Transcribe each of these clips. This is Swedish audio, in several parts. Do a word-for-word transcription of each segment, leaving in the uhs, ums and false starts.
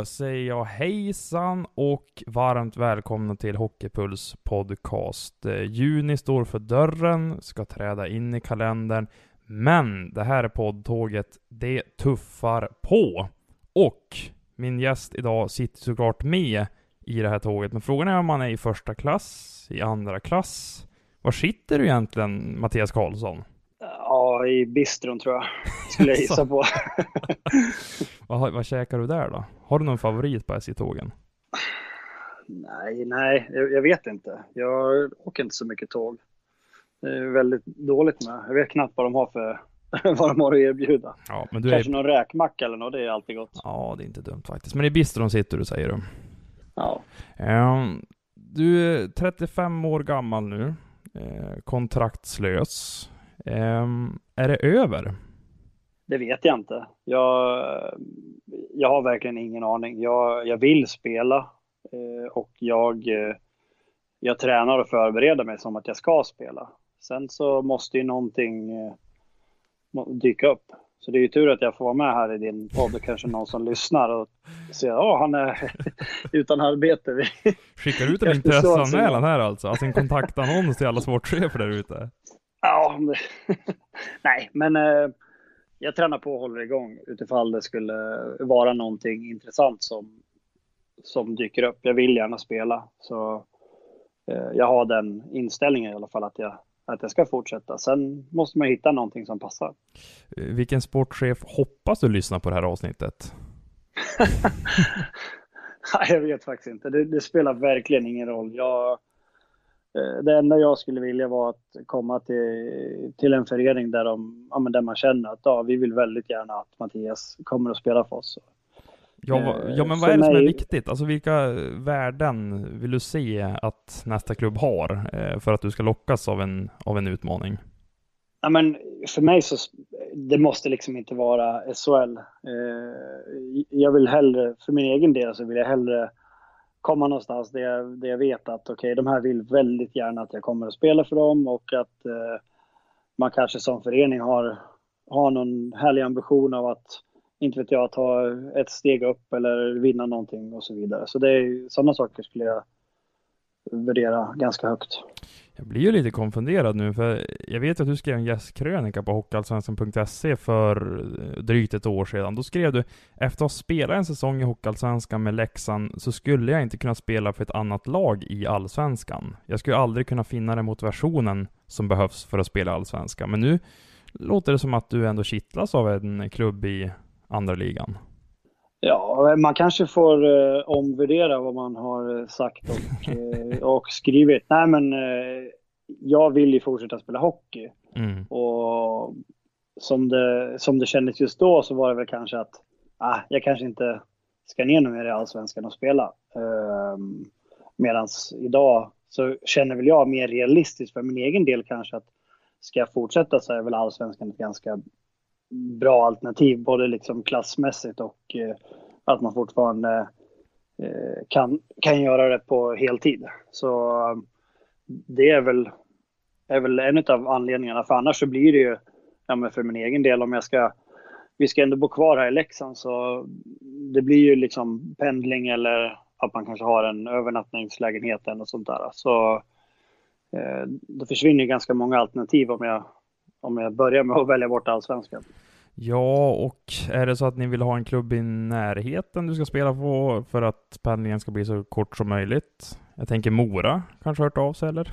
Då säger jag hejsan och varmt välkomna till Hockeypuls podcast. Juni står för dörren, ska träda in i kalendern. Men det här är poddtåget, det tuffar på. Och min gäst idag sitter såklart med i det här tåget. Men frågan är om man är i första klass, i andra klass. Var sitter du egentligen, Mattias Karlsson? Ja, i bistron tror jag. Skulle jag gissa på. vad, vad käkar du där då? Har du någon favorit på S J-tågen? Nej, nej. Jag, jag vet inte. Jag åker inte så mycket tåg. Det är väldigt dåligt med. Jag vet knappt vad de har för vad de har att erbjuda. Ja, men du Kanske är... någon räkmacka eller något, det är alltid gott. Ja, det är inte dumt faktiskt. Men i bistron sitter du, säger du. Ja. Um, du är trettiofem år gammal nu. Uh, kontraktslös. Um, är det över? Det vet jag inte. Jag, jag har verkligen ingen aning. Jag, jag vill spela eh, och jag, eh, jag tränar och förbereder mig som att jag ska spela. Sen så måste ju någonting eh, dyka upp. Så det är ju tur att jag får vara med här i din podd och kanske någon som lyssnar och säger att han är utan arbete. Skickar ut en intresseanmälan här alltså? Alltså en kontaktannons till alla sportchefer där ute? Ja, det... nej, men eh, jag tränar på och håller igång utifall det skulle vara någonting intressant som, som dyker upp. Jag vill gärna spela, så eh, jag har den inställningen i alla fall att jag, att jag ska fortsätta. Sen måste man hitta någonting som passar. Vilken sportchef hoppas du lyssna på det här avsnittet? Nej, jag vet faktiskt inte. Det, det spelar verkligen ingen roll. Jag... Det enda jag skulle vilja var att komma till, till en förening där, de, ja, men där man känner att ja, vi vill väldigt gärna att Mattias kommer att spela för oss. Ja, ja men vad är det som är viktigt? Alltså vilka värden vill du se att nästa klubb har för att du ska lockas av en, av en utmaning? Ja, men för mig så det måste liksom inte vara S H L. Jag vill hellre, för min egen del så vill jag hellre komma någonstans där jag, där jag vet att okej, okay, de här vill väldigt gärna att jag kommer att spela för dem och att eh, man kanske som förening har, har någon härlig ambition av att, inte vet jag, ta ett steg upp eller vinna någonting och så vidare. Så det är sådana saker skulle jag värdera ganska högt. Jag blir ju lite konfunderad nu, för jag vet att du skrev en gästkrönika på hockeyallsvenskan punkt se för drygt ett år sedan. Då skrev du: efter att ha spelat en säsong i hockeyallsvenskan med Leksand så skulle jag inte kunna spela för ett annat lag i allsvenskan. Jag skulle aldrig kunna finna den motivationen som behövs för att spela allsvenskan. Men nu låter det som att du ändå kittlas av en klubb i andra ligan. Ja, man kanske får eh, omvärdera vad man har sagt och, eh, och skrivit. Nej, men eh, jag vill ju fortsätta spela hockey. Mm. Och som det, som det kändes just då så var det väl kanske att ah, jag kanske inte ska ner mer i allsvenskan och spela. Eh, medans idag så känner väl jag mer realistiskt för min egen del kanske att ska jag fortsätta så är väl allsvenskan ett ganska bra alternativ, både liksom klassmässigt och eh, att man fortfarande eh, kan, kan göra det på heltid. Så eh, det är väl, är väl en av anledningarna, för annars så blir det ju, ja, men för min egen del, om jag ska, vi ska ändå bo kvar här i Leksand, så det blir ju liksom pendling eller att man kanske har en övernattningslägenhet och sånt där. Så eh, det försvinner ganska många alternativ om jag Om jag börjar med att välja bort allsvenskan. Ja, och är det så att ni vill ha en klubb i närheten du ska spela på för att pendlingen ska bli så kort som möjligt? Jag tänker Mora, kanske hört av sig eller?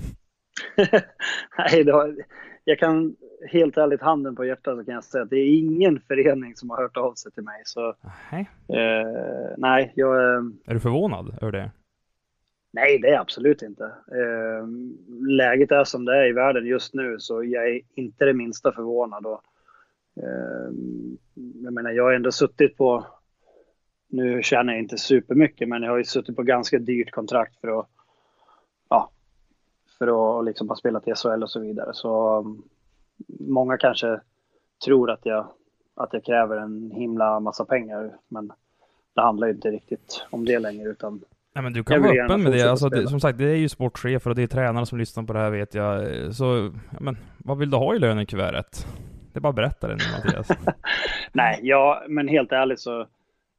Nej, det har, jag kan helt ärligt handen på hjärtat så kan jag säga att det är ingen förening som har hört av sig till mig. Så, eh, nej, jag... Är du förvånad över det? Nej, det är absolut inte. Eh, läget är som det är i världen just nu, så jag är inte det minsta förvånad. Och, eh, jag menar, jag har ändå suttit på, nu tjänar jag inte supermycket, men jag har ju suttit på ganska dyrt kontrakt för att, ja, för att liksom bara spela till S H L och så vidare. Så um, många kanske tror att jag, att jag kräver en himla massa pengar, men det handlar ju inte riktigt om det längre, utan nej, men du kan vara öppen med det. Alltså, det. Som sagt, det är ju sportchefer och det är tränare som lyssnar på det här, vet jag. Så, ja, men vad vill du ha i lönekuvertet? Det är bara att berätta det nu, Mattias. Nej, ja, men helt ärligt så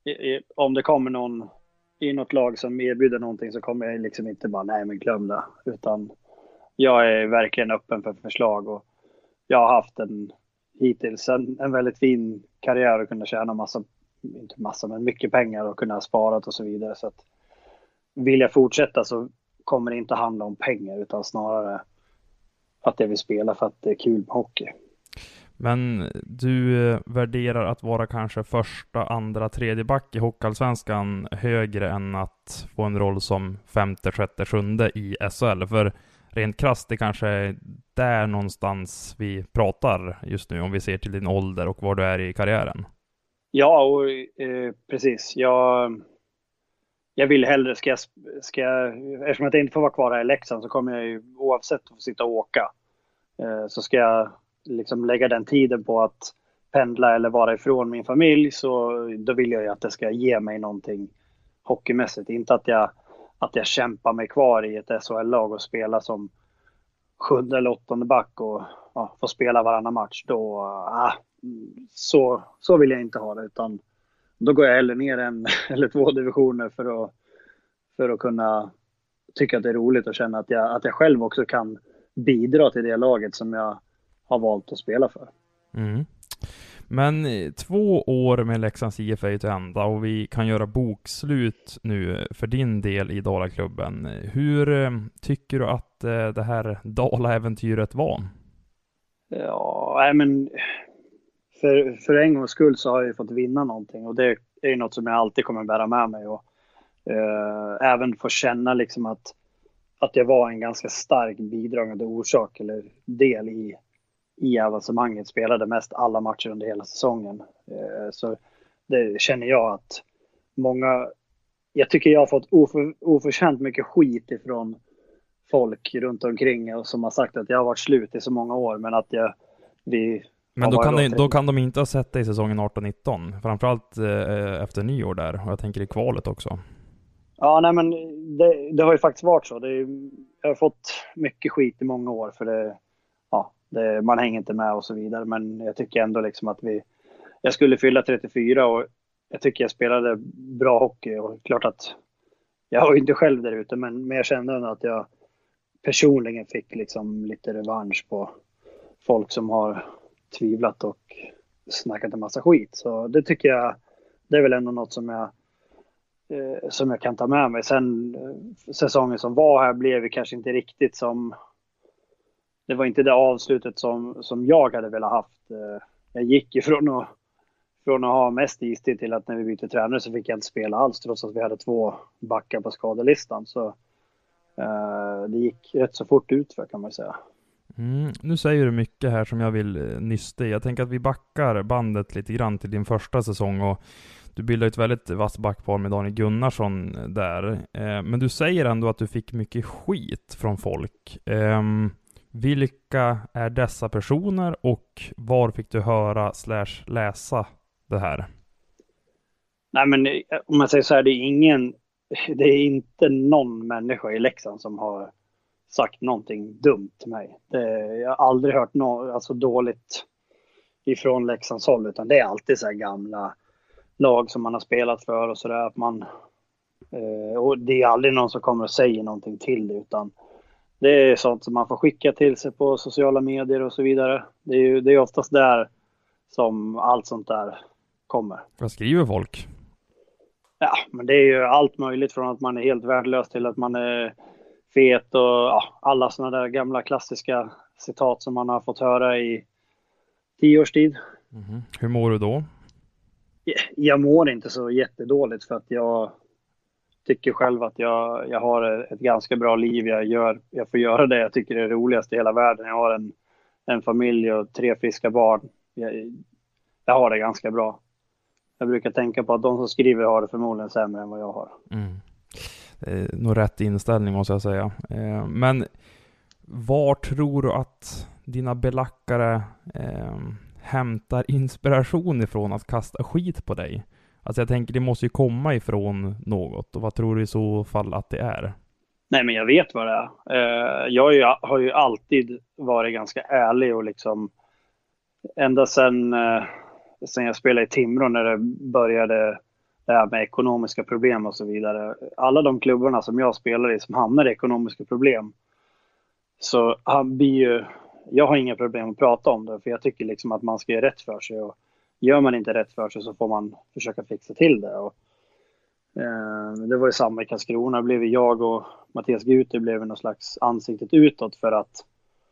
i, i, om det kommer någon i något lag som erbjuder någonting så kommer jag liksom inte bara nej men glöm det. Utan jag är verkligen öppen för förslag och jag har haft en hittills en, en väldigt fin karriär och kunna tjäna massa, inte massa men mycket pengar och kunna spara och så vidare. Så att vill jag fortsätta så kommer det inte handla om pengar utan snarare att jag vill spela för att det är kul med hockey. Men du värderar att vara kanske första, andra, tredje back i Hockeyallsvenskan högre än att få en roll som femte, sjätte, sjunde i S H L. För rent krasst, det kanske är där någonstans vi pratar just nu om vi ser till din ålder och var du är i karriären. Ja, och eh, precis. Jag, jag vill hellre, ska jag, ska jag, eftersom jag inte får vara kvar här i Leksand så kommer jag ju oavsett att få sitta och åka. Eh, så ska jag liksom lägga den tiden på att pendla eller vara ifrån min familj, så då vill jag ju att det ska ge mig någonting hockeymässigt. Inte att jag, att jag kämpar mig kvar i ett S H L-lag och spela som sjunde eller åttonde back och ja, få spela varannan match. Då, ah, så, så vill jag inte ha det, utan då går jag hellre ner en eller två divisioner för att, för att kunna tycka att det är roligt och känna att jag, att jag själv också kan bidra till det laget som jag har valt att spela för. Mm. Men två år med Leksands I F är ju till ända och vi kan göra bokslut nu för din del i Dalaklubben. Hur tycker du att det här Dala-äventyret var? Ja, nej men för, för en gångs skull så har jag ju fått vinna någonting och det är ju något som jag alltid kommer bära med mig och eh, även få känna liksom att, att jag var en ganska stark bidragande orsak eller del i i avancemanget, spelade mest alla matcher under hela säsongen. Så det känner jag att många, jag tycker jag har fått oför, oförtjänt mycket skit ifrån folk runt omkring och som har sagt att jag har varit slut i så många år, men att jag vi Men då kan, de, då kan de inte ha sett dig i säsongen arton nitton, framförallt eh, efter nyår där, och jag tänker i kvalet också. Ja, nej men det, det har ju faktiskt varit så. Det är, jag har fått mycket skit i många år för det, ja, det, man hänger inte med och så vidare. Men jag tycker ändå liksom att vi, jag skulle fylla trettiofyra och jag tycker jag spelade bra hockey. Och klart att jag var inte själv där ute, men, men jag kände ändå att jag personligen fick liksom lite revansch på folk som har tvivlat och snackat en massa skit. Så det tycker jag, det är väl ändå något som jag eh, som jag kan ta med mig. Sen eh, säsongen som var här blev vi kanske inte riktigt som, det var inte det avslutet som, som jag hade velat haft. Eh, jag gick ifrån att, från att ha mest istid till att när vi bytte tränare så fick jag inte spela alls trots att vi hade två backar på skadelistan. Så eh, det gick rätt så fort ut för, kan man säga. Mm, nu säger du mycket här som jag vill eh, nysta i. Jag tänker att vi backar bandet lite grann till din första säsong och du bildade ett väldigt vass backpar med Daniel Gunnarsson där. Eh, men du säger ändå att du fick mycket skit från folk. Eh, vilka är dessa personer och var fick du höra slash läsa det här? Nej, men om man säger så här, det är ingen, det är inte någon människa i Leksand som har sagt någonting dumt till mig. Det, jag har aldrig hört något alltså dåligt ifrån Leksands håll, utan det är alltid så här gamla lag som man har spelat för och sådär, att man eh, och det är aldrig någon som kommer och säger någonting till det, utan det är sånt som man får skicka till sig på sociala medier och så vidare. Det är ju det är oftast där som allt sånt där kommer. Vad skriver folk? Ja, men det är ju allt möjligt från att man är helt värdelös till att man är fet och ja, alla såna där gamla klassiska citat som man har fått höra i tio års tid. Mm-hmm. Hur mår du då? Jag mår inte så jättedåligt för att jag tycker själv att jag, jag har ett ganska bra liv. Jag, gör, jag får göra det jag tycker är roligast i hela världen. Jag har en, en familj och tre friska barn. Jag, jag har det ganska bra. Jag brukar tänka på att de som skriver har det förmodligen sämre än vad jag har. Mm. Eh, nog rätt inställning måste jag säga. Eh, men var tror du att dina belackare eh, hämtar inspiration ifrån att kasta skit på dig? Alltså jag tänker det måste ju komma ifrån något. Och vad tror du i så fall att det är? Nej, men jag vet vad det är. Eh, jag har ju alltid varit ganska ärlig och liksom ända sedan, eh, sedan jag spelade i Timrå när det började, det här med ekonomiska problem och så vidare. Alla de klubbarna som jag spelar i som hamnar i ekonomiska problem, så han blir ju, jag har inga problem att prata om det, för jag tycker liksom att man ska göra rätt för sig, och gör man inte rätt för sig så får man försöka fixa till det. Och, eh, det var ju samma i Karlskrona, blev jag och Mattias Gute blev någon slags ansiktet utåt för att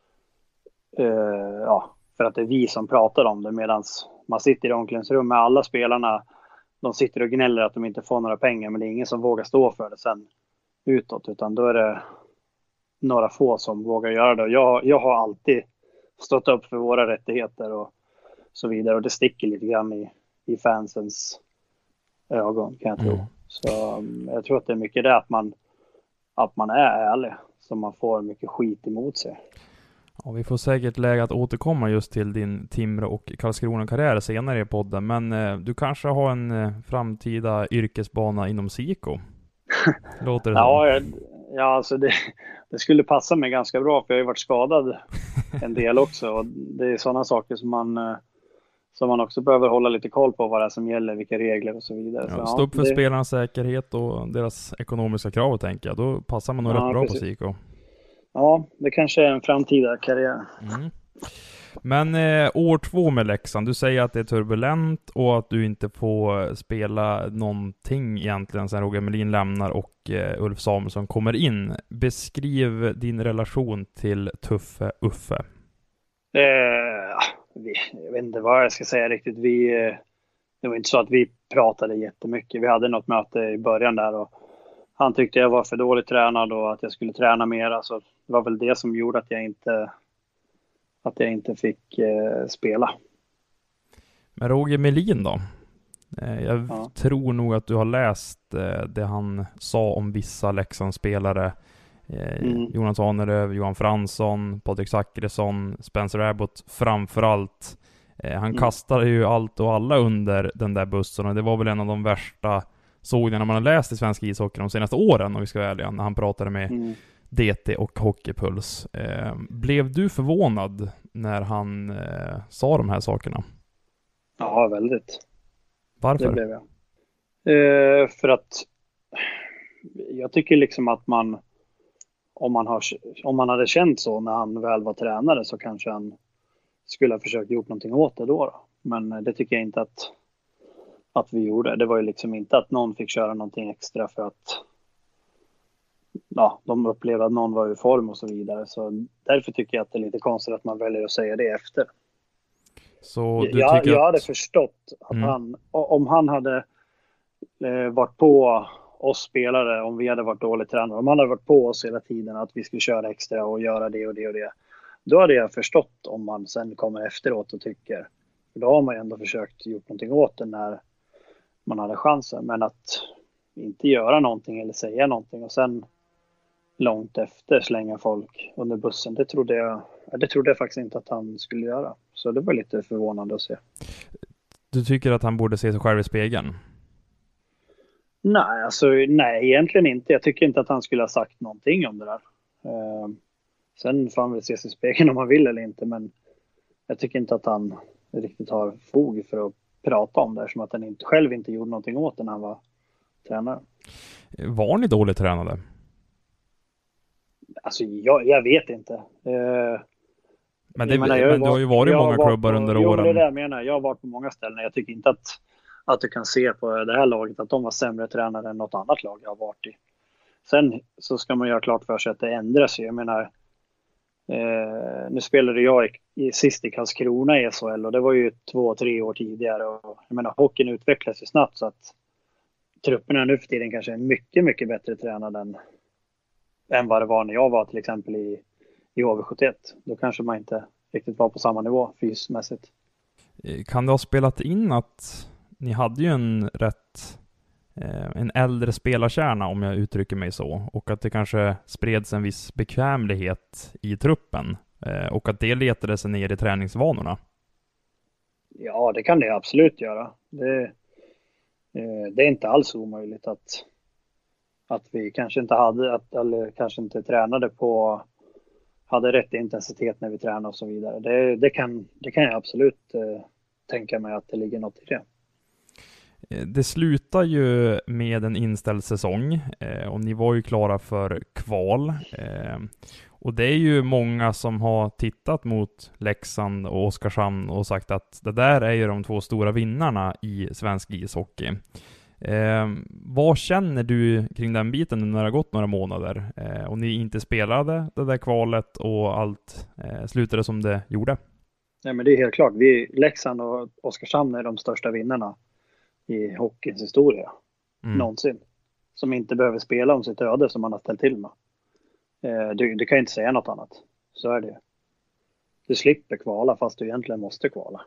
eh, ja, för att det är vi som pratar om det, medan man sitter i omklädningsrum med alla spelarna. De sitter och gnäller att de inte får några pengar, men det är ingen som vågar stå för det sen utåt, utan då är det några få som vågar göra det. Jag, jag har alltid stått upp för våra rättigheter och så vidare, och det sticker lite grann i, i fansens ögon, kan jag tro. Mm. Så um, jag tror att det är mycket det att man, att man är ärlig, så man får mycket skit emot sig. Ja, vi får säkert läge att återkomma just till din Timrå och Karlskrona-karriär senare i podden, men eh, du kanske har en eh, framtida yrkesbana inom Siko? Låter det ja, jag, ja, alltså det, det skulle passa mig ganska bra, för jag har ju varit skadad en del också, och det är sådana saker som man, eh, som man också behöver hålla lite koll på, vad det är som gäller, vilka regler och så vidare. Ja, så, stå upp för det... spelarnas säkerhet och deras ekonomiska krav, tänker jag. Då passar man nog ja, rätt bra precis. På Siko. Ja, det kanske är en framtida karriär. Mm. Men eh, år två med Leksand, du säger att det är turbulent och att du inte får spela någonting egentligen sen Roger Melin lämnar och eh, Ulf Samuelsson kommer in. Beskriv din relation till Tuffe Uffe. Eh, vi, jag vet inte vad jag ska säga riktigt. Vi, eh, det var inte så att vi pratade jättemycket. Vi hade något möte i början där, och han tyckte jag var för dåligt tränad och att jag skulle träna mer. Alltså, det var väl det som gjorde att jag inte, att jag inte fick eh, spela. Men Roger Melin då? Eh, jag ja. tror nog att du har läst eh, det han sa om vissa Leksandsspelare. Eh, mm. Jonas Aneröv, Johan Fransson, Patrik Zackrisson, Spencer Abbott framförallt. Eh, han mm. kastade ju allt och alla under den där bussen, och det var väl en av de värsta sågningarna man har läst i svensk ishockey de senaste åren, om vi ska vara ärliga, när han pratade med mm. D T och Hockeypuls. Eh, blev du förvånad när han eh, sa de här sakerna? Ja, väldigt. Varför? Det blev jag. Eh, för att jag tycker liksom att man om man, har, om man hade känt så när han väl var tränare, så kanske han skulle ha försökt gjort någonting åt det då. då. Men det tycker jag inte att, att vi gjorde. Det var ju liksom inte att någon fick köra någonting extra för att ja, de upplevde att någon var i form och så vidare. Så därför tycker jag att det är lite konstigt att man väljer att säga det efter. Så du jag, tycker jag att... hade förstått att mm. han, om han hade eh, varit på oss spelare, om vi hade varit dåligt tränare, om han hade varit på oss hela tiden att vi skulle köra extra och göra det och det och det, då hade jag förstått om man sen kommer efteråt och tycker, för då har man ju ändå försökt gjort någonting åt det när man hade chansen. Men att inte göra någonting eller säga någonting och sen långt efter slänga folk under bussen, det trodde jag, det trodde jag faktiskt inte att han skulle göra. Så det var lite förvånande att se. Du tycker att han borde se sig själv i spegeln? Nej, alltså nej, egentligen inte. Jag tycker inte att han skulle ha sagt någonting om det där. Uh, sen får han väl se sig i spegeln om han vill eller inte, men jag tycker inte att han riktigt har fog för att prata om det, som att han inte, själv inte gjorde någonting åt det när han var tränare. Var ni dåligt tränade? Alltså jag, jag vet inte. Uh, men det, menar, men du har ju varit i många klubbar på, under jo, åren. Det där menar jag. Jag har varit på många ställen. Jag tycker inte att att du kan se på det här laget att de var sämre tränare än något annat lag jag har varit i. Sen så ska man göra klart för sig att det ändras. Jag menar, eh, nu spelade jag i, i, sist i Karlskrona i S H L, och det var ju två, tre år tidigare. Och, jag menar, hockeyn utvecklas ju snabbt, så att trupperna nu för tiden kanske är mycket, mycket bättre tränade än, än vad det var när jag var till exempel i, i H V sjuttioett. Då kanske man inte riktigt var på samma nivå fysmässigt. Kan det ha spelat in att ni hade ju en rätt eh, en äldre spelarkärna, om jag uttrycker mig så, och att det kanske spreds en viss bekvämlighet i truppen eh, och att det letade sig ner i träningsvanorna? Ja, det kan det absolut göra. Det, eh, det är inte alls omöjligt att att vi kanske inte hade att, eller kanske inte tränade på hade rätt intensitet när vi tränade och så vidare. Det, det, kan, det kan jag absolut eh, tänka mig att det ligger något i det. Det slutar ju med en inställd säsong eh, och ni var ju klara för kval. Eh, och det är ju många som har tittat mot Leksand och Oskarshamn och sagt att det där är ju de två stora vinnarna i svensk ishockey. Eh, vad känner du kring den biten när det har gått några månader eh, och ni inte spelade det där kvalet och allt eh, slutade som det gjorde? Nej, men det är helt klart. Vi, Leksand och Oskarshamn är de största vinnarna i hockeyns historia mm. någonsin. Som inte behöver spela om sitt öde som man har ställt till med. Eh, du, du kan inte säga något annat. Så är det. Du slipper kvala fast du egentligen måste kvala.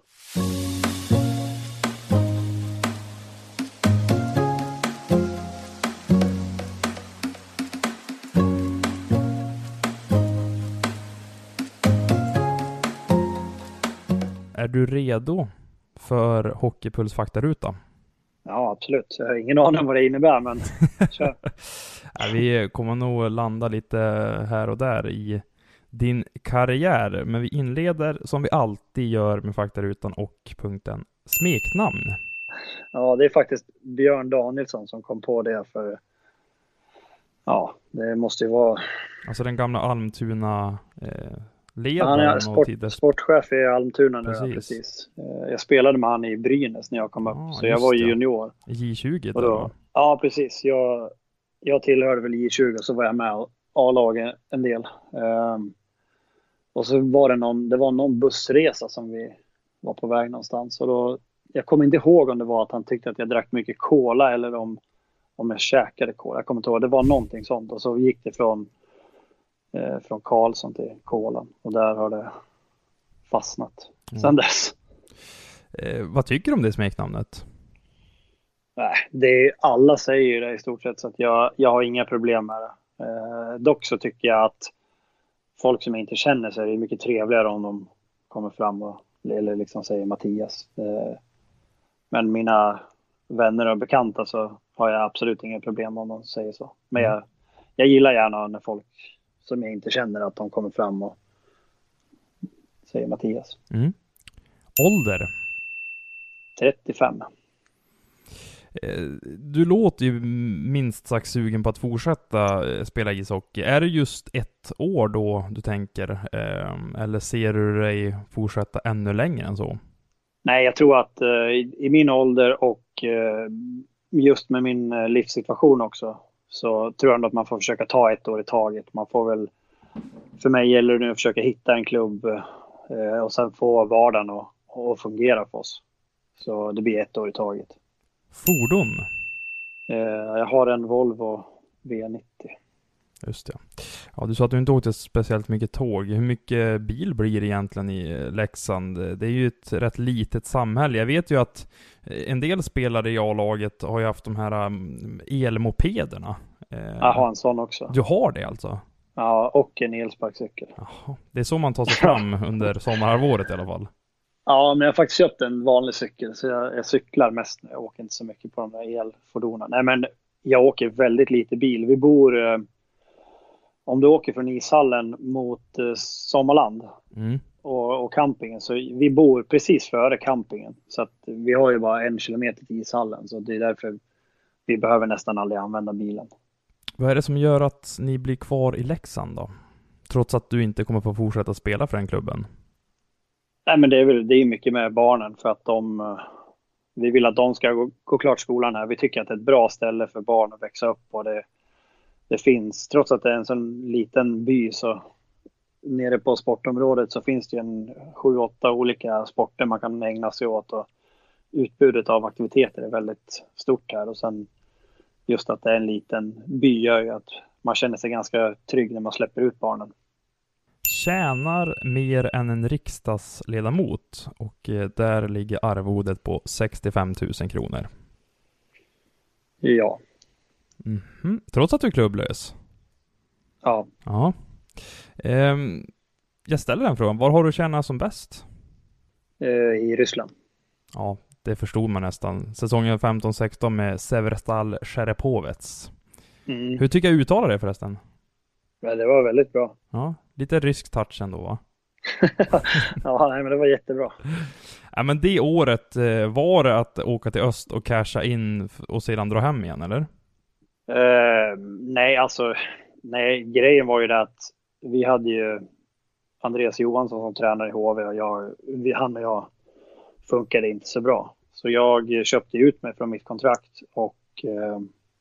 Är du redo för Hockeypuls faktaruta? Ja, absolut. Jag har ingen aning om vad det innebär, men kör. Ja, vi kommer nog landa lite här och där i din karriär. Men vi inleder som vi alltid gör med faktarutan och punkten smeknamn. Ja, det är faktiskt Björn Danielsson som kom på det för... Ja, det måste ju vara... Alltså den gamla Almtuna... Eh... Ledaren han är sport, sportchef i Almtuna nu. Precis. Ja, precis. Jag spelade med han i Brynäs när jag kom upp. Ah, så jag var ju junior. J tjugo då? då ja, precis. Jag, jag tillhörde väl J tjugo så var jag med A-laget en del. Um, och så var det någon, det var någon bussresa som vi var på väg någonstans. Och då, jag kommer inte ihåg om det var att han tyckte att jag drack mycket cola eller om, om jag käkade cola. Jag kommer inte ihåg. Det var någonting sånt. Och så gick det från från Karlsson till Kolan och där har det fastnat mm. sedan dess. Eh, vad tycker du om det smeknamnet? Nej, det är, alla säger ju det i stort sett så att jag, jag har inga problem med det. Eh, dock så tycker jag att folk som inte känner sig är mycket trevligare om de kommer fram och eller liksom säger Mattias. Eh, men mina vänner och bekanta så har jag absolut inga problem om de säger så. Men jag, jag gillar gärna när folk som jag inte känner att de kommer fram och säger Mattias. Mm. Ålder? trettiofem. Du låter ju minst sagt sugen på att fortsätta spela ishockey. Är det just ett år då du tänker? Eller ser du dig fortsätta ännu längre än så? Nej, jag tror att i min ålder och just med min livssituation också så tror jag att man får försöka ta ett år i taget. Man får väl, för mig gäller det nu att försöka hitta en klubb eh, och sen få vardagen och, och fungera för oss. Så det blir ett år i taget. Fordon? Eh, jag har en Volvo V nittio. Just det. Ja, du sa att du inte åkte speciellt mycket tåg. Hur mycket bil blir det egentligen i Leksand? Det är ju ett rätt litet samhälle. Jag vet ju att en del spelare i A-laget har ju haft de här elmopederna. Jag har en sån också. Du har det alltså? Ja, och en elsparkcykel. Jaha. Det är så man tar sig fram under sommarhalvåret i alla fall. Ja, men jag har faktiskt köpt en vanlig cykel så jag, jag cyklar mest. Jag åker inte så mycket på de där elfordonen. Nej, men jag åker väldigt lite bil. Vi bor... Om du åker från ishallen mot eh, Sommarland mm. och, och campingen så vi bor precis före campingen. Så att vi har ju bara en kilometer till ishallen så det är därför vi behöver nästan aldrig använda bilen. Vad är det som gör att ni blir kvar i Leksand då? Trots att du inte kommer få fortsätta spela för den klubben? Nej, men det är väl det är mycket med barnen för att de... Vi vill att de ska gå, gå klart skolan här. Vi tycker att det är ett bra ställe för barn att växa upp och det Det finns, trots att det är en sån liten by så nere på sportområdet så finns det en sju, åtta olika sporter man kan ägna sig åt och utbudet av aktiviteter är väldigt stort här och sen just att det är en liten by gör ju att man känner sig ganska trygg när man släpper ut barnen. Tjänar mer än en riksdagsledamot och där ligger arvodet på sextiofem tusen kronor. Ja. Mm-hmm. Trots att du är klubblös? Ja. Ja. Ehm, jag ställer den frågan. Var har du tjänat som bäst? Eh, I Ryssland. Ja, det förstod man nästan. Säsongen femton sexton med Severstal Cherepovets. Mm. Hur tycker jag uttalar det förresten? Ja, det var väldigt bra. Ja, lite rysk touch ändå va? Ja, nej, men det var jättebra. Ja, men det året, eh, var det att åka till öst och casha in och sedan dra hem igen, eller? Uh, nej, alltså, nej, grejen var ju det att vi hade ju Andreas Johansson som tränare i H V och jag, vi, han och jag funkade inte så bra. Så jag köpte ut mig från mitt kontrakt och uh,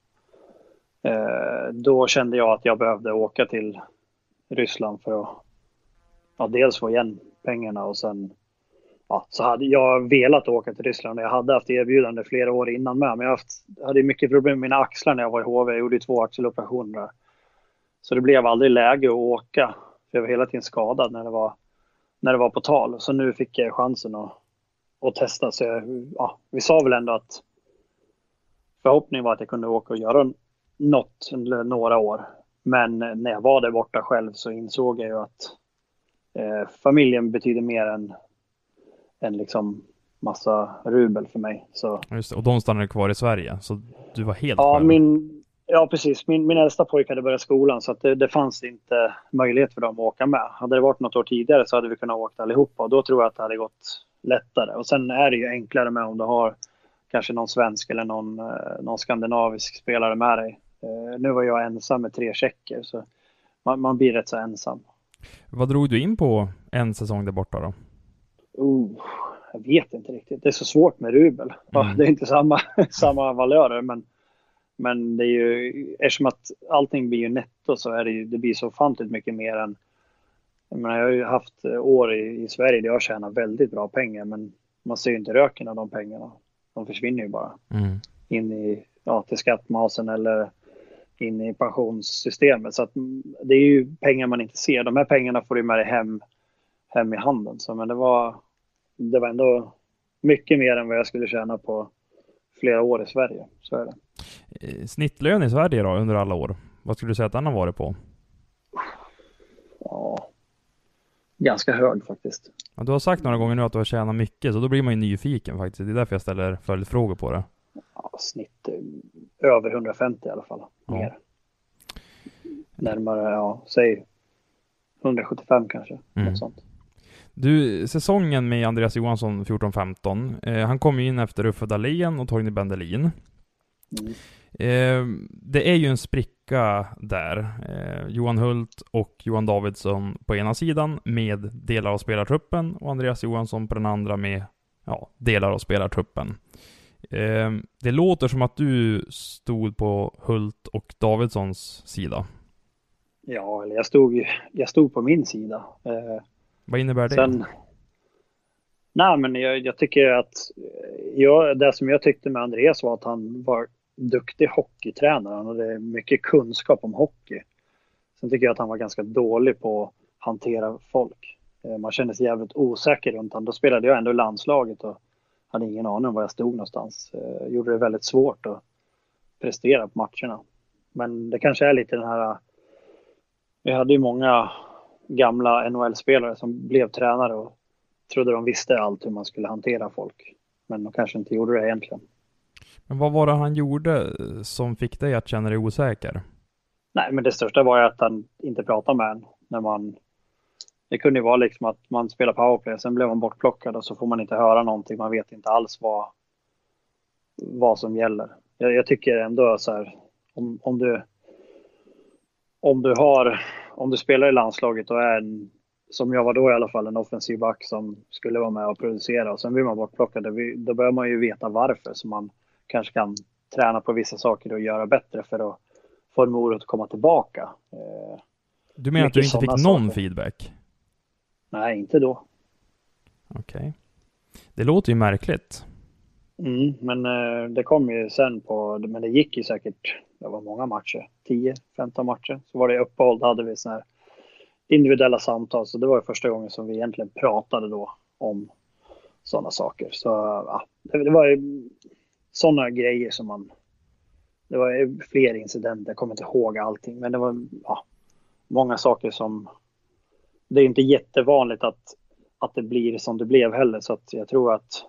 uh, då kände jag att jag behövde åka till Ryssland för att ja, dels få igen pengarna och sen ja, så hade jag velat åka till Ryssland. Jag hade haft erbjudande flera år innan med, men jag haft, hade mycket problem med mina axlar när jag var i H V. Jag gjorde två axeloperationer. Så det blev aldrig läge att åka. För jag var hela tiden skadad när det var, när det var på tal. Så nu fick jag chansen att, att testa. Så jag, ja, vi sa väl ändå att förhoppningen var att jag kunde åka och göra något eller några år. Men när jag var där borta själv så insåg jag ju att eh, familjen betyder mer än en liksom massa rubel för mig. Så. Just det. Och de stannade kvar i Sverige, så du var helt ja, själv. min, ja, precis. Min, min äldsta pojke hade börjat skolan så att det, det fanns inte möjlighet för dem att åka med. Hade det varit något år tidigare så hade vi kunnat åka allihopa och då tror jag att det hade gått lättare. Och sen är det ju enklare med om du har kanske någon svensk eller någon, någon skandinavisk spelare med dig. Nu var jag ensam med tre tjecker så man, man blir rätt så ensam. Vad drog du in på en säsong där borta då? Oh, jag vet inte riktigt. Det är så svårt med rubel. Mm. Ja, det är inte samma, samma valörer, men, men det är ju, eftersom att allting blir ju netto så är det ju, det blir så ofantligt mycket mer än, jag menar, jag har ju haft år i, i Sverige där jag tjänar väldigt bra pengar, men man ser ju inte röken av de pengarna. De försvinner ju bara mm. in i, ja, till skattmasen eller in i pensionssystemet. Så att det är ju pengar man inte ser. De här pengarna får du med dig hem, hem i handen. Så, men det var, det var ändå mycket mer än vad jag skulle tjäna på flera år i Sverige. Så är det. Snittlön i Sverige då under alla år? Vad skulle du säga att den har varit på? Ja, ganska hög faktiskt. Ja, du har sagt några gånger nu att du har tjänat mycket, så då blir man ju nyfiken faktiskt. Det är därför jag ställer följdfrågor på det. Ja, snitt över hundrafemtio i alla fall. Ja. Mer. Närmare, ja, säg hundrasjuttiofem kanske. Mm. Något sånt. Du, säsongen med Andreas Johansson fjorton femton, eh, han kom ju in efter Uffe Dahlén och Torgny Bendelin. Mm. Eh, det är ju en spricka där. Eh, Johan Hult och Johan Davidsson på ena sidan med delar av spelartruppen och Andreas Johansson på den andra med ja, delar av spelartruppen. Eh, det låter som att du stod på Hult och Davidssons sida. Ja, eller jag stod, jag stod på min sida. Eh, Vad innebär det? Sen, nej, men jag, jag tycker att jag, det som jag tyckte med Andreas var att han var duktig hockeytränare. Han hade mycket kunskap om hockey. Sen tycker jag att han var ganska dålig på att hantera folk. Eh, man kände sig jävligt osäker runt honom. Då spelade jag ändå i landslaget och hade ingen aning om var jag stod någonstans. Eh, gjorde det väldigt svårt att prestera på matcherna. Men det kanske är lite den här... Vi hade ju många gamla N H L-spelare som blev tränare och trodde de visste allt hur man skulle hantera folk. Men de kanske inte gjorde det egentligen. Men vad var det han gjorde som fick dig att känna dig osäker? Nej, men det största var ju att han inte pratade med en. När man, det kunde ju vara liksom att man spelar powerplay, sen blev man bortplockad och så får man inte höra någonting. Man vet inte alls vad, vad som gäller. Jag, jag tycker ändå så här, om, om du om du har om du spelar i landslaget och är en, som jag var då i alla fall, en offensiv back som skulle vara med och producera och sen blir man bortplockad, då bör man ju veta varför, så man kanske kan träna på vissa saker och göra bättre för att få en morot att komma tillbaka. Du menar att du inte fick någon saker. Feedback? Nej, inte då. Okej. Okay. Det låter ju märkligt. Mm, men det kom ju sen på, men det gick ju säkert, det var många matcher, tio femton matcher. Så var det uppehåll, då hade vi såna här individuella samtal. Så det var ju första gången som vi egentligen pratade då om sådana saker. Så ja, det, det var ju sådana grejer som man, det var ju fler incidenter, jag kommer inte ihåg allting. Men det var ja, många saker som, det är inte jättevanligt att, att det blir som det blev heller. Så att jag tror att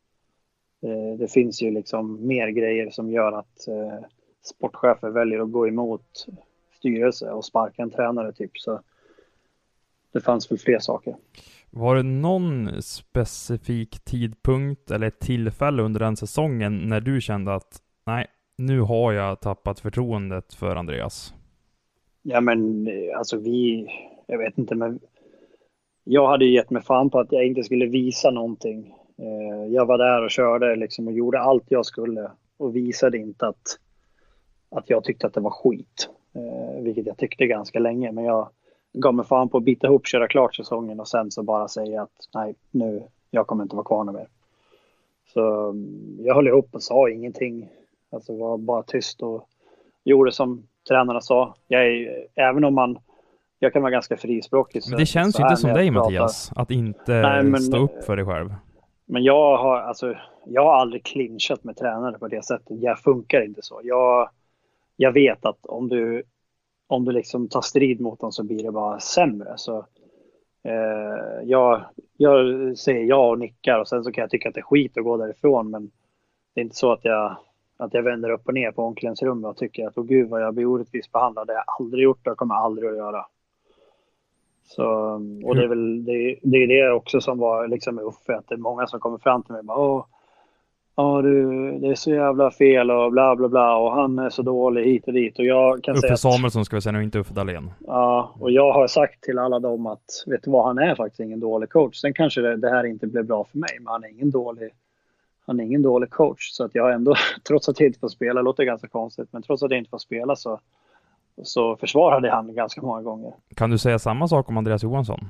eh, det finns ju liksom mer grejer som gör att eh, sportchefer väljer att gå emot styrelse och sparka en tränare typ. Så det fanns väl fler saker. Var det någon specifik tidpunkt eller ett tillfälle under den säsongen när du kände att nej, nu har jag tappat förtroendet för Andreas? Ja, men alltså vi, jag vet inte, men jag hade ju gett mig fan på att jag inte skulle visa någonting. Jag var där och körde liksom och gjorde allt jag skulle och visade inte att, att jag tyckte att det var skit. Vilket jag tyckte ganska länge, men jag gav mig fan på att bita ihop, köra klart säsongen och sen så bara säga att nej, nu, jag kommer inte vara kvar mer. Så jag höll ihop och sa ingenting. Alltså var bara tyst och gjorde som tränarna sa. Jag är, även om man, jag kan vara ganska frispråkig. Men det känns ju inte som dig, Mattias, att inte nej, men, stå upp för dig själv. Men jag har, alltså, jag har aldrig clinchat med tränare på det sättet. Jag funkar inte så. Jag, jag vet att om du, om du liksom tar strid mot dem så blir det bara sämre. Så, eh, jag, jag säger ja och nickar och sen så kan jag tycka att det är skit att gå därifrån. Men det är inte så att jag, att jag vänder upp och ner på omklädningsrummet och tycker att åh gud vad jag blir orättvist behandlad. Det har jag aldrig gjort och kommer aldrig att göra. Så, och det är väl det, det, är det också som var liksom med Uffe, att det är många som kommer fram till mig och bara åh, åh du, det är så jävla fel och bla bla bla och han är så dålig hit och dit och jag kan Uffe säga att, Samuelsson ska vi säga nu, inte Uffe Dahlén. Ja, och jag har sagt till alla dem att vet du vad, han är faktiskt ingen dålig coach. Sen kanske det, det här inte blev bra för mig, men han är ingen dålig han är ingen dålig coach, så att jag ändå, trots att jag inte får spela, låter ganska konstigt, men trots att jag inte får spela så så försvarade han ganska många gånger. Kan du säga samma sak om Andreas Johansson?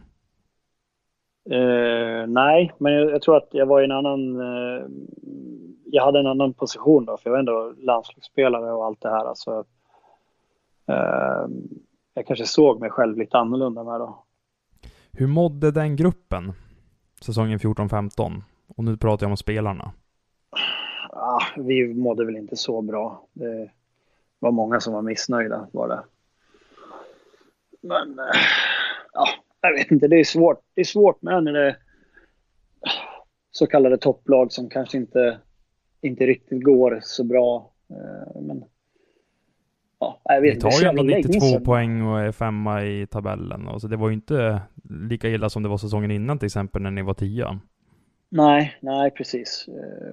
Uh, nej, men jag, jag tror att jag var i en annan uh, jag hade en annan position då, för jag var ändå landslagsspelare och allt det här. Alltså, uh, jag kanske såg mig själv lite annorlunda med då. Hur mådde den gruppen säsongen fjorton femton? Och nu pratar jag om spelarna. Ah, vi mådde väl inte så bra. Det var många som var missnöjda, var det. Men ja, jag vet inte, det är svårt. Det är svårt med när det är så kallade topplag som kanske inte inte riktigt går så bra. Men ja, jag vet inte. Vi tar ju ändå nittiotvå poäng och är femma i tabellen. Och så det var ju inte lika illa som det var säsongen innan, till exempel när ni var tia. Nej, nej precis.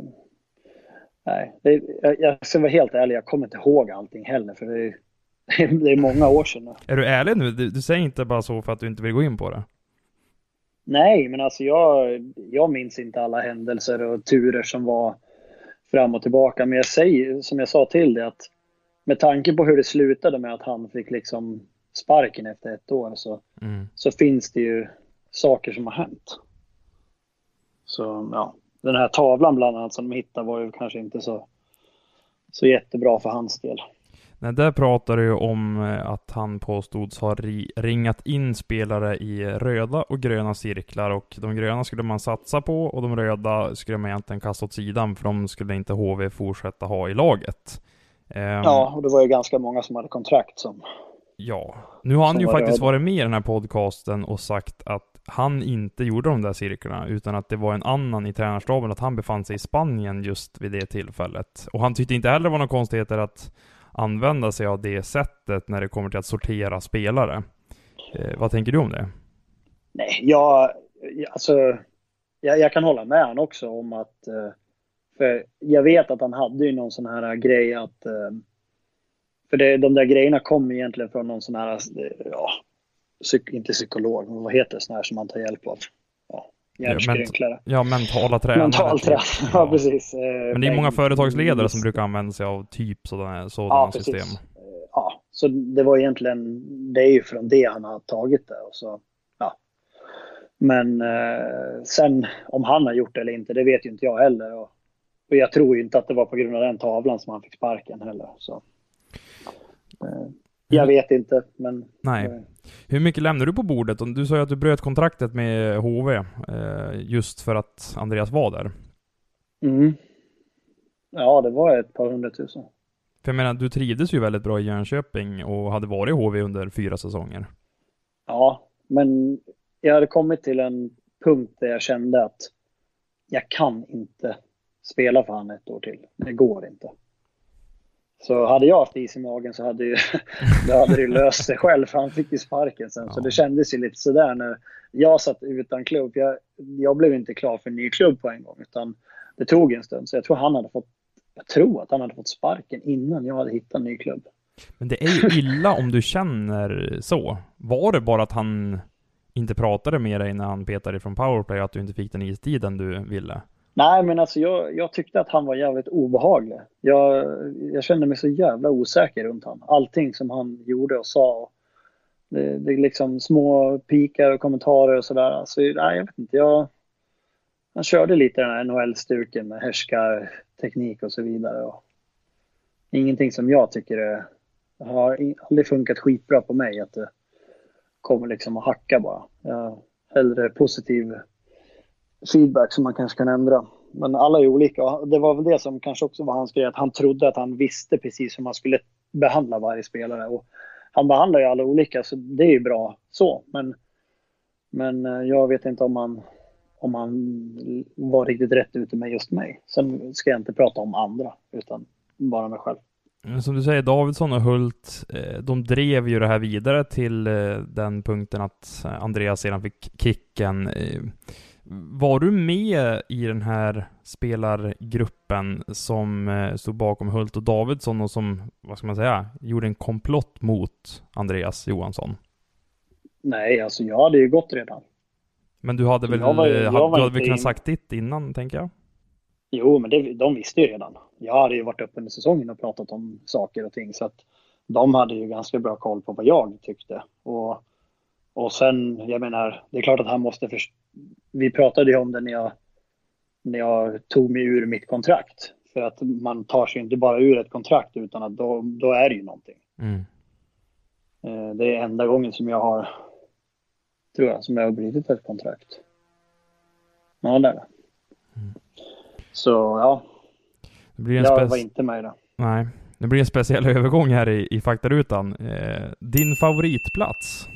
Nej, det, jag, jag ska vara helt ärlig, jag kommer inte ihåg allting heller, för det är, det är många år sedan nu. Är du ärlig nu? Du, du säger inte bara så för att du inte vill gå in på det? Nej, men alltså jag, jag minns inte alla händelser och turer som var fram och tillbaka. Men jag säger, som jag sa till dig, att med tanke på hur det slutade med att han fick liksom sparken efter ett år så, mm. så finns det ju saker som har hänt. Så ja, den här tavlan bland annat som de hittade var ju kanske inte så, så jättebra för hans del. Nej, där pratar du om att han påstods ha ringat in spelare i röda och gröna cirklar, och de gröna skulle man satsa på och de röda skulle man egentligen kasta åt sidan, för de skulle inte H V fortsätta ha i laget. Ja, och det var ju ganska många som hade kontrakt som... Ja, nu har han ju faktiskt röda. varit med i den här podcasten och sagt att han inte gjorde de där cirklarna, utan att det var en annan i tränarstaben, att han befann sig i Spanien just vid det tillfället. Och han tyckte inte heller det var någon konstigheter att använda sig av det sättet när det kommer till att sortera spelare. Eh, vad tänker du om det? Nej, jag, alltså, jag, jag kan hålla med han också om att, för jag vet att han hade ju någon sån här grej att, för det, de där grejerna kom egentligen från någon sån här, ja, psyk, inte psykolog, men vad heter det, sån här som man tar hjälp av? Ja. Ment- ja, mentala tränare. Mental tränare, typ. ja, precis. Men det är många företagsledare som brukar använda sig av typ sådana, sådana ja, system. Ja, så det var egentligen, det är ju från det han har tagit det. Och så, ja. Men eh, sen om han har gjort det eller inte, det vet ju inte jag heller. Och, och jag tror ju inte att det var på grund av den tavlan som han fick sparken heller. Så. Eh, jag vet inte, men... Nej. Eh, Hur mycket lämnar du på bordet? Du sa ju att du bröt kontraktet med H V eh, just för att Andreas var där. Mm. Ja, det var ett par hundratusen. För jag menar, du trivdes ju väldigt bra i Jönköping och hade varit i H V under fyra säsonger. Ja, men jag hade kommit till en punkt där jag kände att jag kan inte spela för han ett år till. Det går inte. Så hade jag haft is i magen så hade, ju, då hade det löst sig själv, för han fick ju sparken sen. Ja. Så det kändes ju lite sådär när jag satt utan klubb. Jag, jag blev inte klar för en ny klubb på en gång, utan det tog en stund. Så jag tror han hade fått, jag tror att han hade fått sparken innan jag hade hittat en ny klubb. Men det är ju illa om du känner så. Var det bara att han inte pratade med dig när han petade från powerplay, att du inte fick den istiden du ville? Nej, men alltså jag, jag tyckte att han var jävligt obehaglig. Jag, jag kände mig så jävla osäker runt honom. Allting som han gjorde och sa. Det, det är liksom små pikar och kommentarer och sådär. Så nej, jag vet inte. Jag, han körde lite den här N H L-stuken med härskarteknik och så vidare. Och ingenting som jag tycker är, har aldrig funkat skitbra på mig. Att det kommer liksom att hacka bara. Jag hellre positiv feedback som man kanske kan ändra. Men alla är olika. Och det var väl det som kanske också var hans grej. Att han trodde att han visste precis hur man skulle behandla varje spelare. Och han behandlar ju alla olika, så det är ju bra så. Men, men jag vet inte om han, om han var riktigt rätt ute med just mig. Sen ska jag inte prata om andra, utan bara mig själv. Som du säger, Davidsson och Hult, de drev ju det här vidare till den punkten att Andreas sedan fick kicken. Var du med i den här spelargruppen som stod bakom Hult och Davidsson och som, vad ska man säga, gjorde en komplott mot Andreas Johansson? Nej, alltså jag hade ju gått redan. Men du hade väl jag var, jag hade, var du hade väl kunnat in... sagt ditt innan, tänker jag? Jo, men det, de visste ju redan. Jag hade ju varit uppe under säsongen och pratat om saker och ting, så att de hade ju ganska bra koll på vad jag tyckte. Och, och sen, jag menar, det är klart att han måste först... Vi pratade ju om det när jag, när jag tog mig ur mitt kontrakt. För att man tar sig inte bara ur ett kontrakt, utan att då, då är det ju någonting. Mm. Det är enda gången som jag har, tror jag, som jag har blivit ett kontrakt. Ja, där. Mm. Så ja, det blir en jag spec- var inte med i det. Nej, det blir en speciell övergång här i, i faktarutan. Eh, din favoritplats?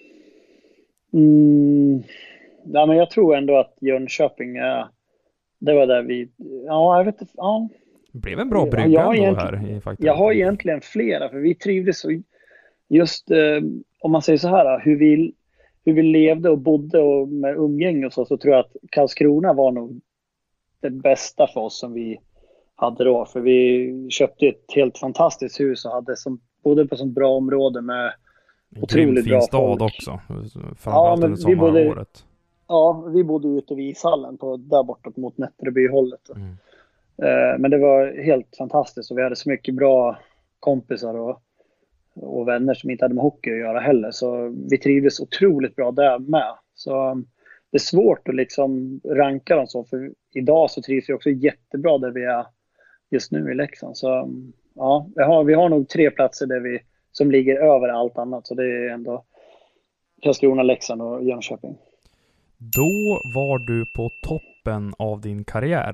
Mm, ja, men jag tror ändå att Jönköping är, det var där vi, ja jag vet inte, ja. Det blev en bra brygga ändå här i faktarutan. Jag har egentligen flera, för vi trivdes så, just eh, om man säger så här, hur vi, hur vi levde och bodde och med umgänge och så, så tror jag att Karlskrona var nog det bästa för oss som vi hade då. För vi köpte ett helt fantastiskt hus och hade som, bodde på sånt bra område med en otroligt bra stad folk. Också. Ja, men vi bodde, året. ja, vi bodde ute vid ishallen på, där borta mot Nätterby-hållet. Mm. Eh, men det var helt fantastiskt och vi hade så mycket bra kompisar och, och vänner som inte hade med hockey att göra heller. Så vi trivdes otroligt bra där med. Så det är svårt att liksom ranka dem så, för idag så trivs vi också jättebra där vi är just nu i Leksand. Så ja, vi har, vi har nog tre platser där vi, som ligger över allt annat. Så det är ändå Karlskrona, Leksand och Jönköping. Då var du på toppen av din karriär?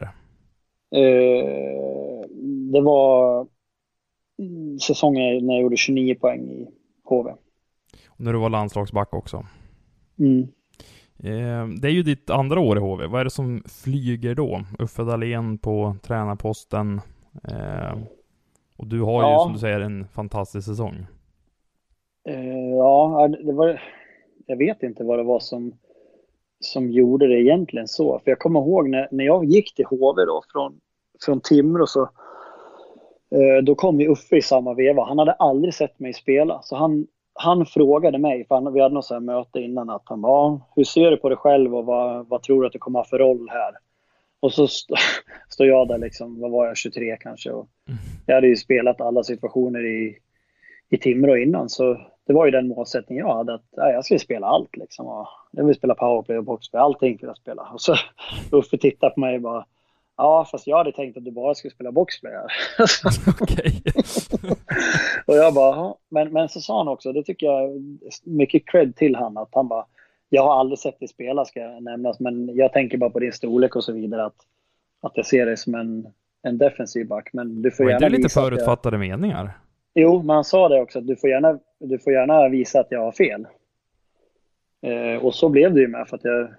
Eh, det var säsongen när jag gjorde tjugonio poäng i H V. Och när du var landslagsback också? Mm. Det är ju ditt andra år i H V. Vad är det som flyger då? Uffe Dahlén på tränarposten. Eh, och du har ja. ju, som du säger, en fantastisk säsong. Eh, ja, det var, jag vet inte vad det var som, som gjorde det egentligen så. För jag kommer ihåg när, när jag gick till H V då, från, från Timrå, så eh, då kom ju Uffe i samma veva. Han hade aldrig sett mig spela. Så han Han frågade mig, för han, vi hade något så här möte innan, att han bara, hur ser du på dig själv och vad, vad tror du att du kommer ha för roll här? Och så st- står jag där liksom, vad var jag, tjugotre kanske, och jag hade ju spelat alla situationer i, i Timrå innan, så det var ju den målsättningen jag hade, att ja, jag skulle spela allt liksom, och jag vill spela powerplay och boxplay, allting vill jag spela. Och så Uffe tittade på mig och bara, ja, fast jag hade tänkt att du bara skulle spela boxplay här. Okej. Och jag bara, men, men så sa han också, det tycker jag mycket cred till han, att han bara, jag har aldrig sett dig spela, ska jag nämnas, men jag tänker bara på din storlek och så vidare, att, att jag ser dig som en, en defensiv back, men du får var gärna det lite visa förutfattade jag... meningar? Jo, men han sa det också, att du får gärna, du får gärna visa att jag har fel. Eh, och så blev det ju med, för att jag,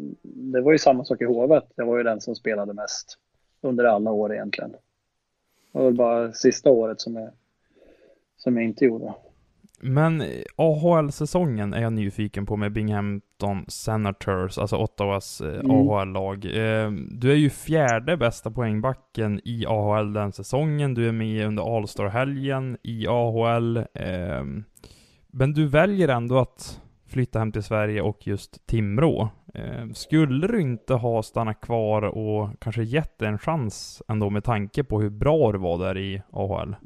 det var ju samma sak i H V, jag var ju den som spelade mest under alla år egentligen. Det var väl bara sista året som jag, som jag inte gjorde. Men A H L-säsongen är jag nyfiken på med Binghamton Senators, alltså Ottawas eh, Mm. A H L-lag. Eh, du är ju fjärde bästa poängbacken i A H L den säsongen. Du är med under All-Star-helgen i A H L. Eh, men du väljer ändå att flytta hem till Sverige och just Timrå. Eh, skulle du inte ha stannat kvar och kanske gett en chans ändå med tanke på hur bra du var där i A H L?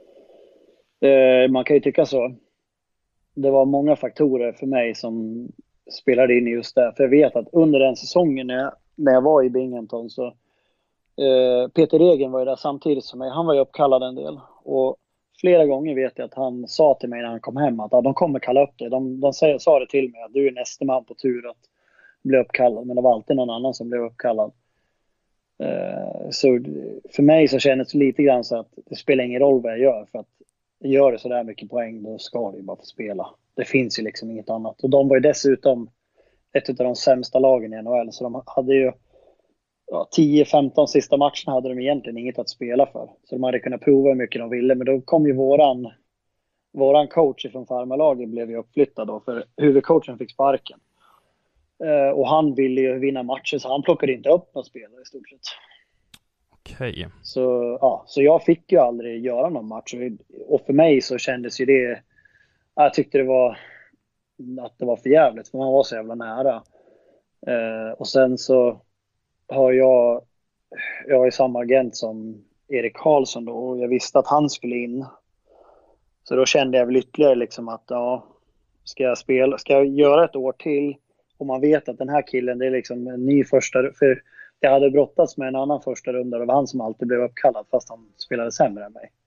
Eh, man kan ju tycka så. Det var många faktorer för mig som spelade in i just det. För jag vet att under den säsongen när jag, när jag var i Binghamton så eh, Peter Regen var ju där samtidigt som mig. Han var ju uppkallad en del. Och flera gånger vet jag att han sa till mig när han kom hem att ja, de kommer kalla upp dig. De, de sa, sa det till mig att du är nästa man på tur att bli uppkallad. Men det var alltid någon annan som blev uppkallad. Eh, så för mig så kändes det lite grann så att det spelar ingen roll vad jag gör. För att gör det så där mycket poäng, då ska du bara få spela. Det finns ju liksom inget annat. Och de var ju dessutom ett av de sämsta lagen i N H L. Så de hade ju ja, tio femton sista matcherna hade de egentligen inget att spela för. Så de hade kunnat prova hur mycket de ville. Men då kom ju våran, våran coach från farmarlaget blev ju uppflyttad då. För huvudcoachen fick sparken. Eh, och han ville ju vinna matcher så han plockade inte upp någon spelare i stort sett. Okej. Så, ja, så jag fick ju aldrig göra någon match. Och för mig så kändes ju det... Jag tyckte det var att det var för jävligt. För man var så jävla nära. Eh, och sen så har jag... Jag har ju samma agent som Erik Karlsson då. Och jag visste att han skulle in. Så då kände jag väl ytterligare liksom att... Ja, ska jag spela? Ska jag göra ett år till? Och man vet att den här killen, det är liksom en ny första... För jag hade brottats med en annan första runda. Det var han som alltid blev uppkallad fast han spelade sämre än mig.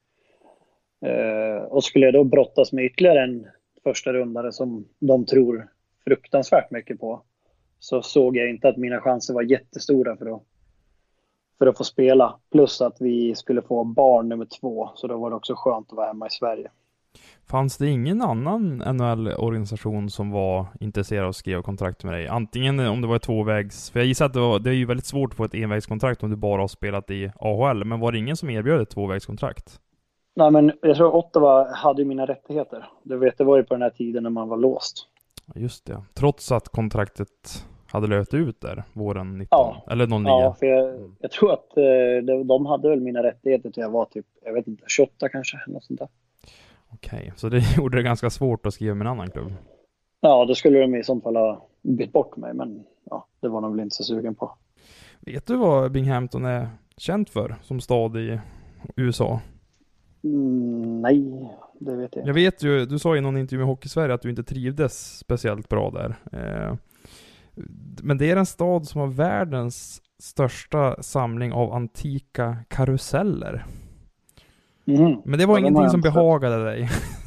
Uh, och skulle jag då brottas med ytterligare en första rundare som de tror fruktansvärt mycket på, så såg jag inte att mina chanser var jättestora för att, för att få spela. Plus att vi skulle få barn nummer två. Så då var det också skönt att vara hemma i Sverige. Fanns det ingen annan N H L-organisation som var intresserad av att skriva kontrakt med dig? Antingen om det var ett tvåvägs... För jag gissar att det, var, det är ju väldigt svårt att få ett envägskontrakt om du bara har spelat i A H L. Men var det ingen som erbjöd ett tvåvägskontrakt? Nej, men jag tror Ottawa hade ju mina rättigheter. Du vet, det var ju på den här tiden när man var låst. Just det. Trots att kontraktet hade löpt ut där våren nitton. Ja. Eller noll nio. Ja, för jag, jag tror att eh, de hade väl mina rättigheter till jag var typ, jag vet inte, tjugoåtta kanske. Eller något sånt där. Okej, så det gjorde det ganska svårt att skriva med en annan klubb. Ja, då skulle de i sånt fall ha bytt bort mig, men ja, det var de väl inte så sugen på. Vet du vad Binghamton är känt för som stad i U S A? Mm, nej, det vet jag. Jag vet ju, du sa i någon intervju med Hockey Sverige att du inte trivdes speciellt bra där. Eh, men det är en stad som har världens största samling av antika karuseller. Mm. Men det var Ja, de har ingenting jag som inte. behagade dig.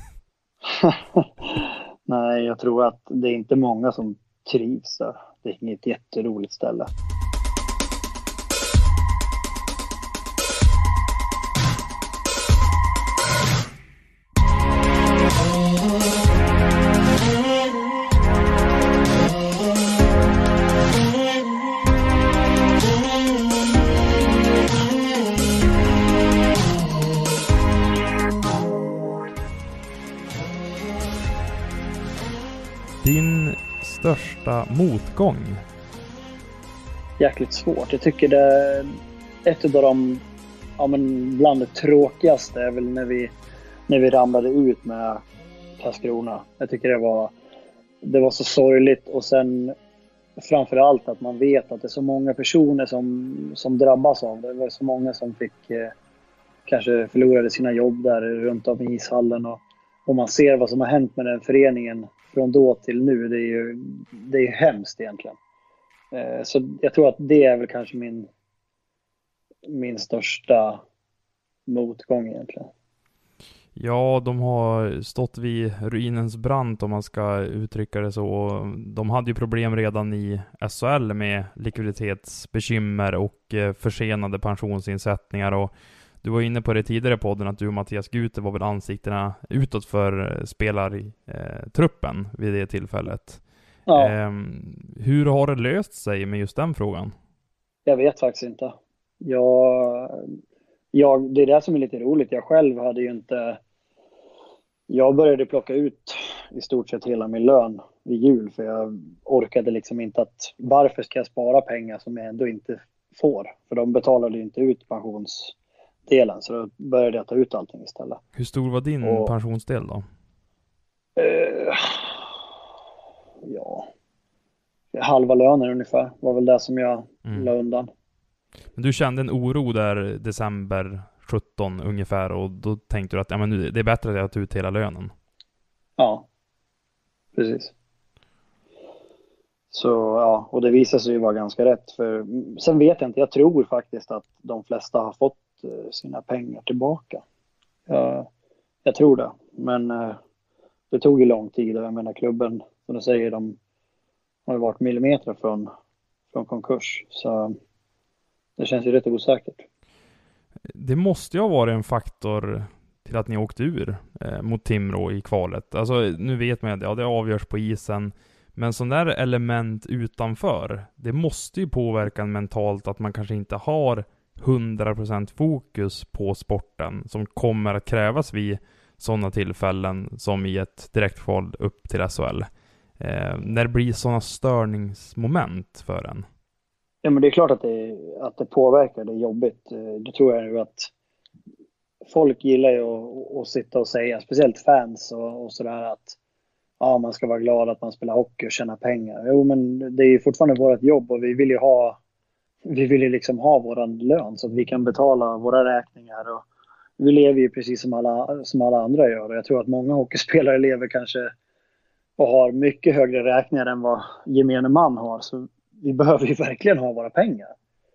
Nej, jag tror att det är inte många som trivs där. Det är inget jätteroligt ställe. Din största motgång? Jäkligt svårt. Jag tycker det är ett av de, ja, men bland det tråkigaste är väl när vi, när vi ramlade ut med Karlskrona. Jag tycker det var, det var så sorgligt, och sen framförallt att man vet att det är så många personer som, som drabbas av det. Det var så många som fick eh, kanske förlorade sina jobb där runt om i ishallen, och, och man ser vad som har hänt med den föreningen från då till nu. Det är ju, det är ju hemskt egentligen. Eh, så jag tror att det är väl kanske min, min största motgång egentligen. Ja, de har stått vid ruinens brant om man ska uttrycka det så. De hade ju problem redan i S H L med likviditetsbekymmer och försenade pensionsinsättningar, och du var inne på det tidigare i podden att du och Mattias Gute var väl ansiktena utåt för spelartruppen vid det tillfället. Ja. Eh, hur har det löst sig med just den frågan? Jag vet faktiskt inte. Jag, jag, det är det som är lite roligt. Jag själv hade ju inte... Jag började plocka ut i stort sett hela min lön vid jul. För jag orkade liksom inte att... Varför ska jag spara pengar som jag ändå inte får? För de betalade ju inte ut pensionsdelen. Så då började jag ta ut allting istället. Hur stor var din och, pensionsdel då? Uh, ja... Halva lönen ungefär var väl det som jag mm. la undan. Men du kände en oro där december sjutton ungefär och då tänkte du att ja, men nu, det är bättre att jag tar ut hela lönen. Ja, precis. Så ja, och det visade sig ju vara ganska rätt. För sen vet jag inte, jag tror faktiskt att de flesta har fått sina pengar tillbaka. Jag, jag tror det, men det tog ju lång tid. Jag menar klubben, som du säger, de har varit millimeter från, från konkurs. Så det känns ju rätt osäkert. Det måste ju ha varit en faktor till att ni åkte ur eh, mot Timrå i kvalet. Alltså nu vet man att ja, det avgörs på isen. Men sån där element utanför, det måste ju påverka en mentalt att man kanske inte har hundra procent fokus på sporten som kommer att krävas vid sådana tillfällen som i ett direktkval upp till S H L. Eh, när det blir sådana störningsmoment för en. Ja, men det är klart att det, att det påverkar, det är jobbigt. Det tror jag nu att folk gillar ju att, att sitta och säga, speciellt fans och, och sådär, att ja, man ska vara glad att man spelar hockey och tjäna pengar. Jo, men det är ju fortfarande vårt jobb och vi vill ju ha vi vill ju liksom ha våran lön så att vi kan betala våra räkningar och vi lever ju precis som alla, som alla andra gör och jag tror att många hockeyspelare lever kanske och har mycket högre räkningar än vad gemene man har, så vi behöver ju verkligen ha våra pengar.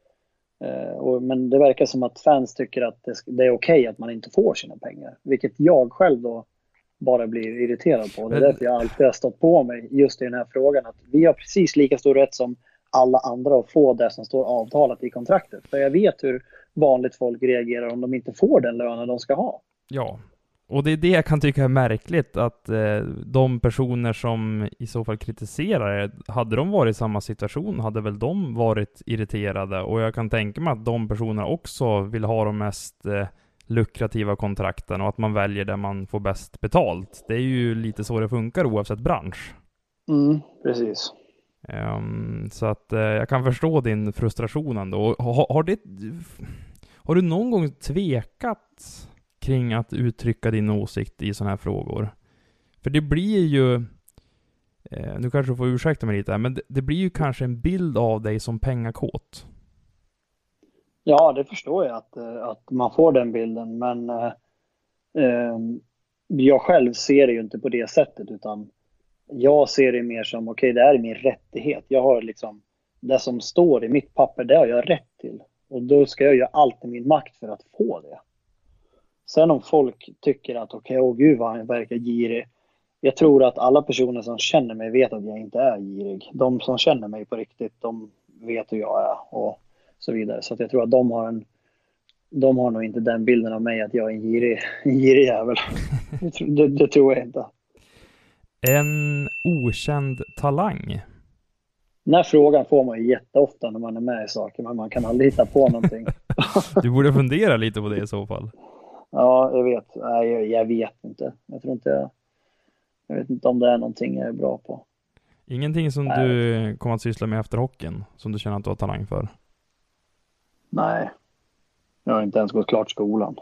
Eh, och, men det verkar som att fans tycker att det, det är okej att man inte får sina pengar. Vilket jag själv då bara blir irriterad på. Det är därför jag alltid har stått på mig just i den här frågan. Att vi har precis lika stor rätt som alla andra att få det som står avtalat i kontraktet. För jag vet hur vanligt folk reagerar om de inte får den lönen de ska ha. Ja. Och det är det jag kan tycka är märkligt, att eh, de personer som i så fall kritiserar det, hade de varit i samma situation hade väl de varit irriterade. Och jag kan tänka mig att de personerna också vill ha de mest eh, lukrativa kontrakten och att man väljer där man får bäst betalt. Det är ju lite så det funkar oavsett bransch. Mm, precis. Um, så att eh, jag kan förstå din frustration ändå. Har, har, det, har du någon gång tvekat kring att uttrycka din åsikt i såna här frågor? För det blir ju, eh, nu kanske du får ursäkta mig lite här, men det, det blir ju kanske en bild av dig som pengakåt. Ja, det förstår jag att, att man får den bilden, men eh, eh, jag själv ser det ju inte på det sättet, utan jag ser det mer som, okej, okay, det är min rättighet. Jag har liksom, det som står i mitt papper, det har jag rätt till. Och då ska jag göra allt i min makt för att få det. Sen om folk tycker att okej, okay, åh gud vad han verkar girig. Jag tror att alla personer som känner mig vet att jag inte är girig. De som känner mig på riktigt, de vet hur jag är och så vidare. Så att jag tror att de har en, de har nog inte den bilden av mig att jag är en girig, en girig jävel. det, det, det tror jag inte. En okänd talang. Den här frågan får man ju jätteofta när man är med i saker, men man kan aldrig hitta på någonting. Du borde fundera lite på det i så fall. Ja, jag vet. Nej, jag, jag vet inte. Jag tror inte jag, jag vet inte om det är någonting jag är bra på. Ingenting som Nej. du kommer att syssla med efter hockeyn som du känner att du har talang för? Nej. Jag har inte ens gått klart skolan.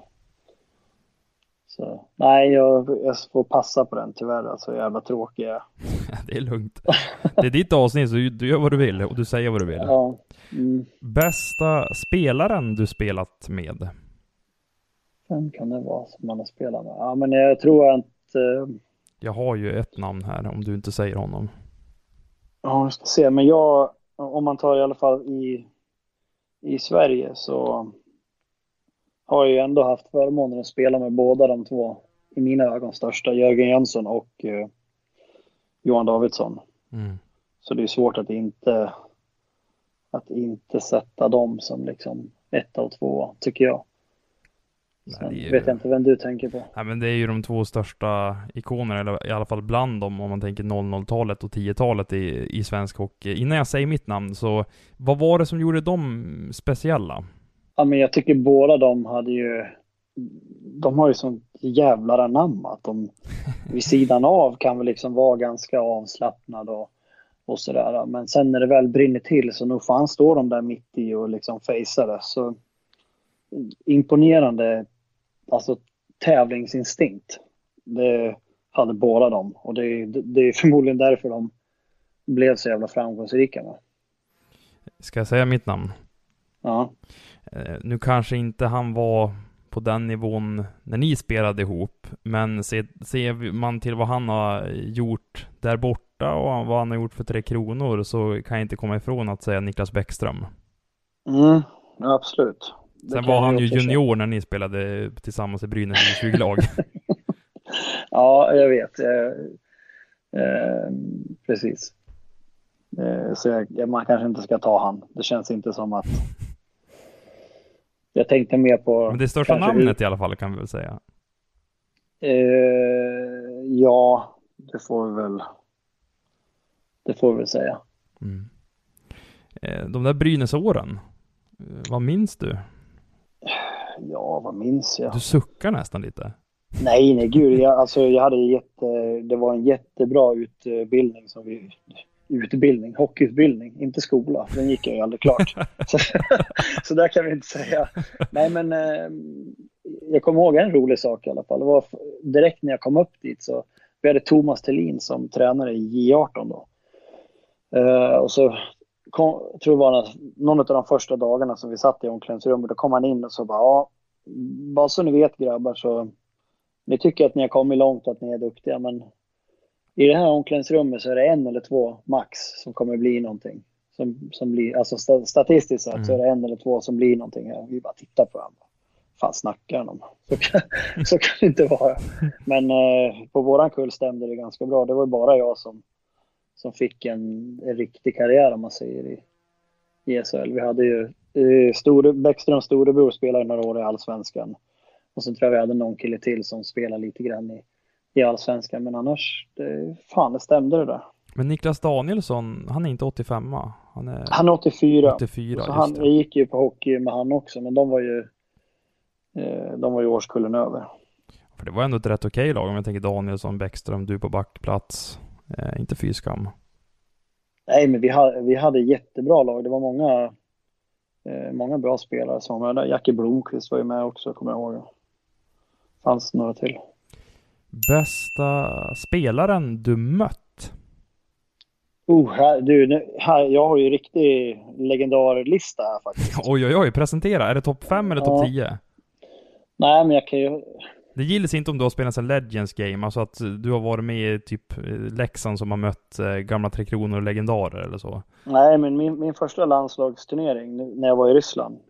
Så, nej, jag, jag får passa på den tyvärr. Alltså jävla tråkiga. Det är lugnt. Det är ditt avsnitt så du gör vad du vill och du säger vad du vill. Ja. Mm. Bästa spelaren du spelat med? Vem kan det vara som man har spelat med? Ja, men jag tror att... Uh... Jag har ju ett namn här om du inte säger honom. Ja, jag ska se. Men jag, om man tar i alla fall i, i Sverige så har jag ju ändå haft förmånen att spela med båda de två i mina ögon största, Jörgen Jönsson och uh, Johan Davidsson. Mm. Så det är svårt att inte att inte sätta dem som liksom ett och två, tycker jag. Nej, ju... vet jag inte vem du tänker på. Nej, men det är ju de två största ikonerna, eller i alla fall bland dem, om man tänker noll noll-talet och tio-talet i, i svensk hockey. Innan jag säger mitt namn, så vad var det som gjorde dem speciella? Ja, men jag tycker båda de hade ju, de har ju sånt jävla anamma att de vid sidan av kan väl liksom vara ganska avslappnad och, och sådär. Men sen när det väl brinner till så nog fan står de där mitt i och liksom facear det. Så imponerande, alltså tävlingsinstinkt. Det hade båda dem och det, det är förmodligen därför de blev så jävla framgångsrika. Va? Ska jag säga mitt namn? Ja. Eh, nu kanske inte han var på den nivån när ni spelade ihop, men ser, ser man till vad han har gjort där borta och vad han har gjort för Tre Kronor, så kan jag inte komma ifrån att säga Niklas Bäckström. Mm, ja, absolut. Det Sen var han ju junior säga. När ni spelade tillsammans i Brynäs tjugo-lag. Ja, jag vet. Eh, eh, precis. Eh, så jag, man kanske inte ska ta han. Det känns inte som att... Jag tänkte mer på... Men det största namnet hur... i alla fall kan vi väl säga. Eh, ja, det får vi väl... Det får vi väl säga. Mm. Eh, de där Brynäsåren, vad minns du? Ja, vad minns jag? Du suckar nästan lite. Nej, nej gud. Jag, alltså, jag hade jätte, det var en jättebra utbildning som vi... Utbildning, hockeyutbildning, inte skola. Den gick jag ju aldrig klart. så, så där kan vi inte säga. Nej, men eh, jag kommer ihåg en rolig sak i alla fall. Det var direkt när jag kom upp dit så vi hade Thomas Thelin som tränare i J arton då. Eh, och så kom, tror jag var någon av de första dagarna som vi satt i omklädningsrummet, då kom han in och så bara, ja, bara så ni vet grabbar, så ni tycker att ni har kommit långt och att ni är duktiga, men i det här omklädningsrummet så är det en eller två max som kommer bli någonting. Som, som blir, alltså statistiskt sett mm. så är det en eller två som blir någonting. Vi bara tittar på varandra. Fan snackar de? Så kan, så kan det inte vara. Men eh, på våran kull stämde det ganska bra. Det var bara jag som, som fick en, en riktig karriär om man säger i, i S H L. Vi hade ju eh, Store, Bäckströms storebror spelade några år i Allsvenskan. Och sen tror jag vi hade någon kille till som spelade lite grann i i Allsvenskan, men annars det, fan det stämde det där. Men Niklas Danielsson, han är inte åttiofem, han är han är åttiofyra. åttiofyra så han, jag gick ju på hockey med han också, men de var ju eh, de var ju årskullen över. För det var ändå ett rätt okej lag om jag tänker Danielsson, Bäckström, du på backplats, eh, inte fy skam. Nej, men vi hade, vi hade jättebra lag, det var många eh, många bra spelare som var där. Jackie Blomqvist var ju med också, kommer jag ihåg. Fanns några till. Bästa spelaren du mött? Oh, här, du, nu, här, jag har ju riktig legendarlista här faktiskt. Oj, oj, oj, presentera. Är det topp fem eller topp tio? Nej, men jag kan ju... Det gills inte om du har spelat en Legends game, alltså att du har varit med i typ Leksand som har mött eh, gamla Tre Kronor och legendarer eller så. Nej, men min, min första landslagsturnering när jag var i Ryssland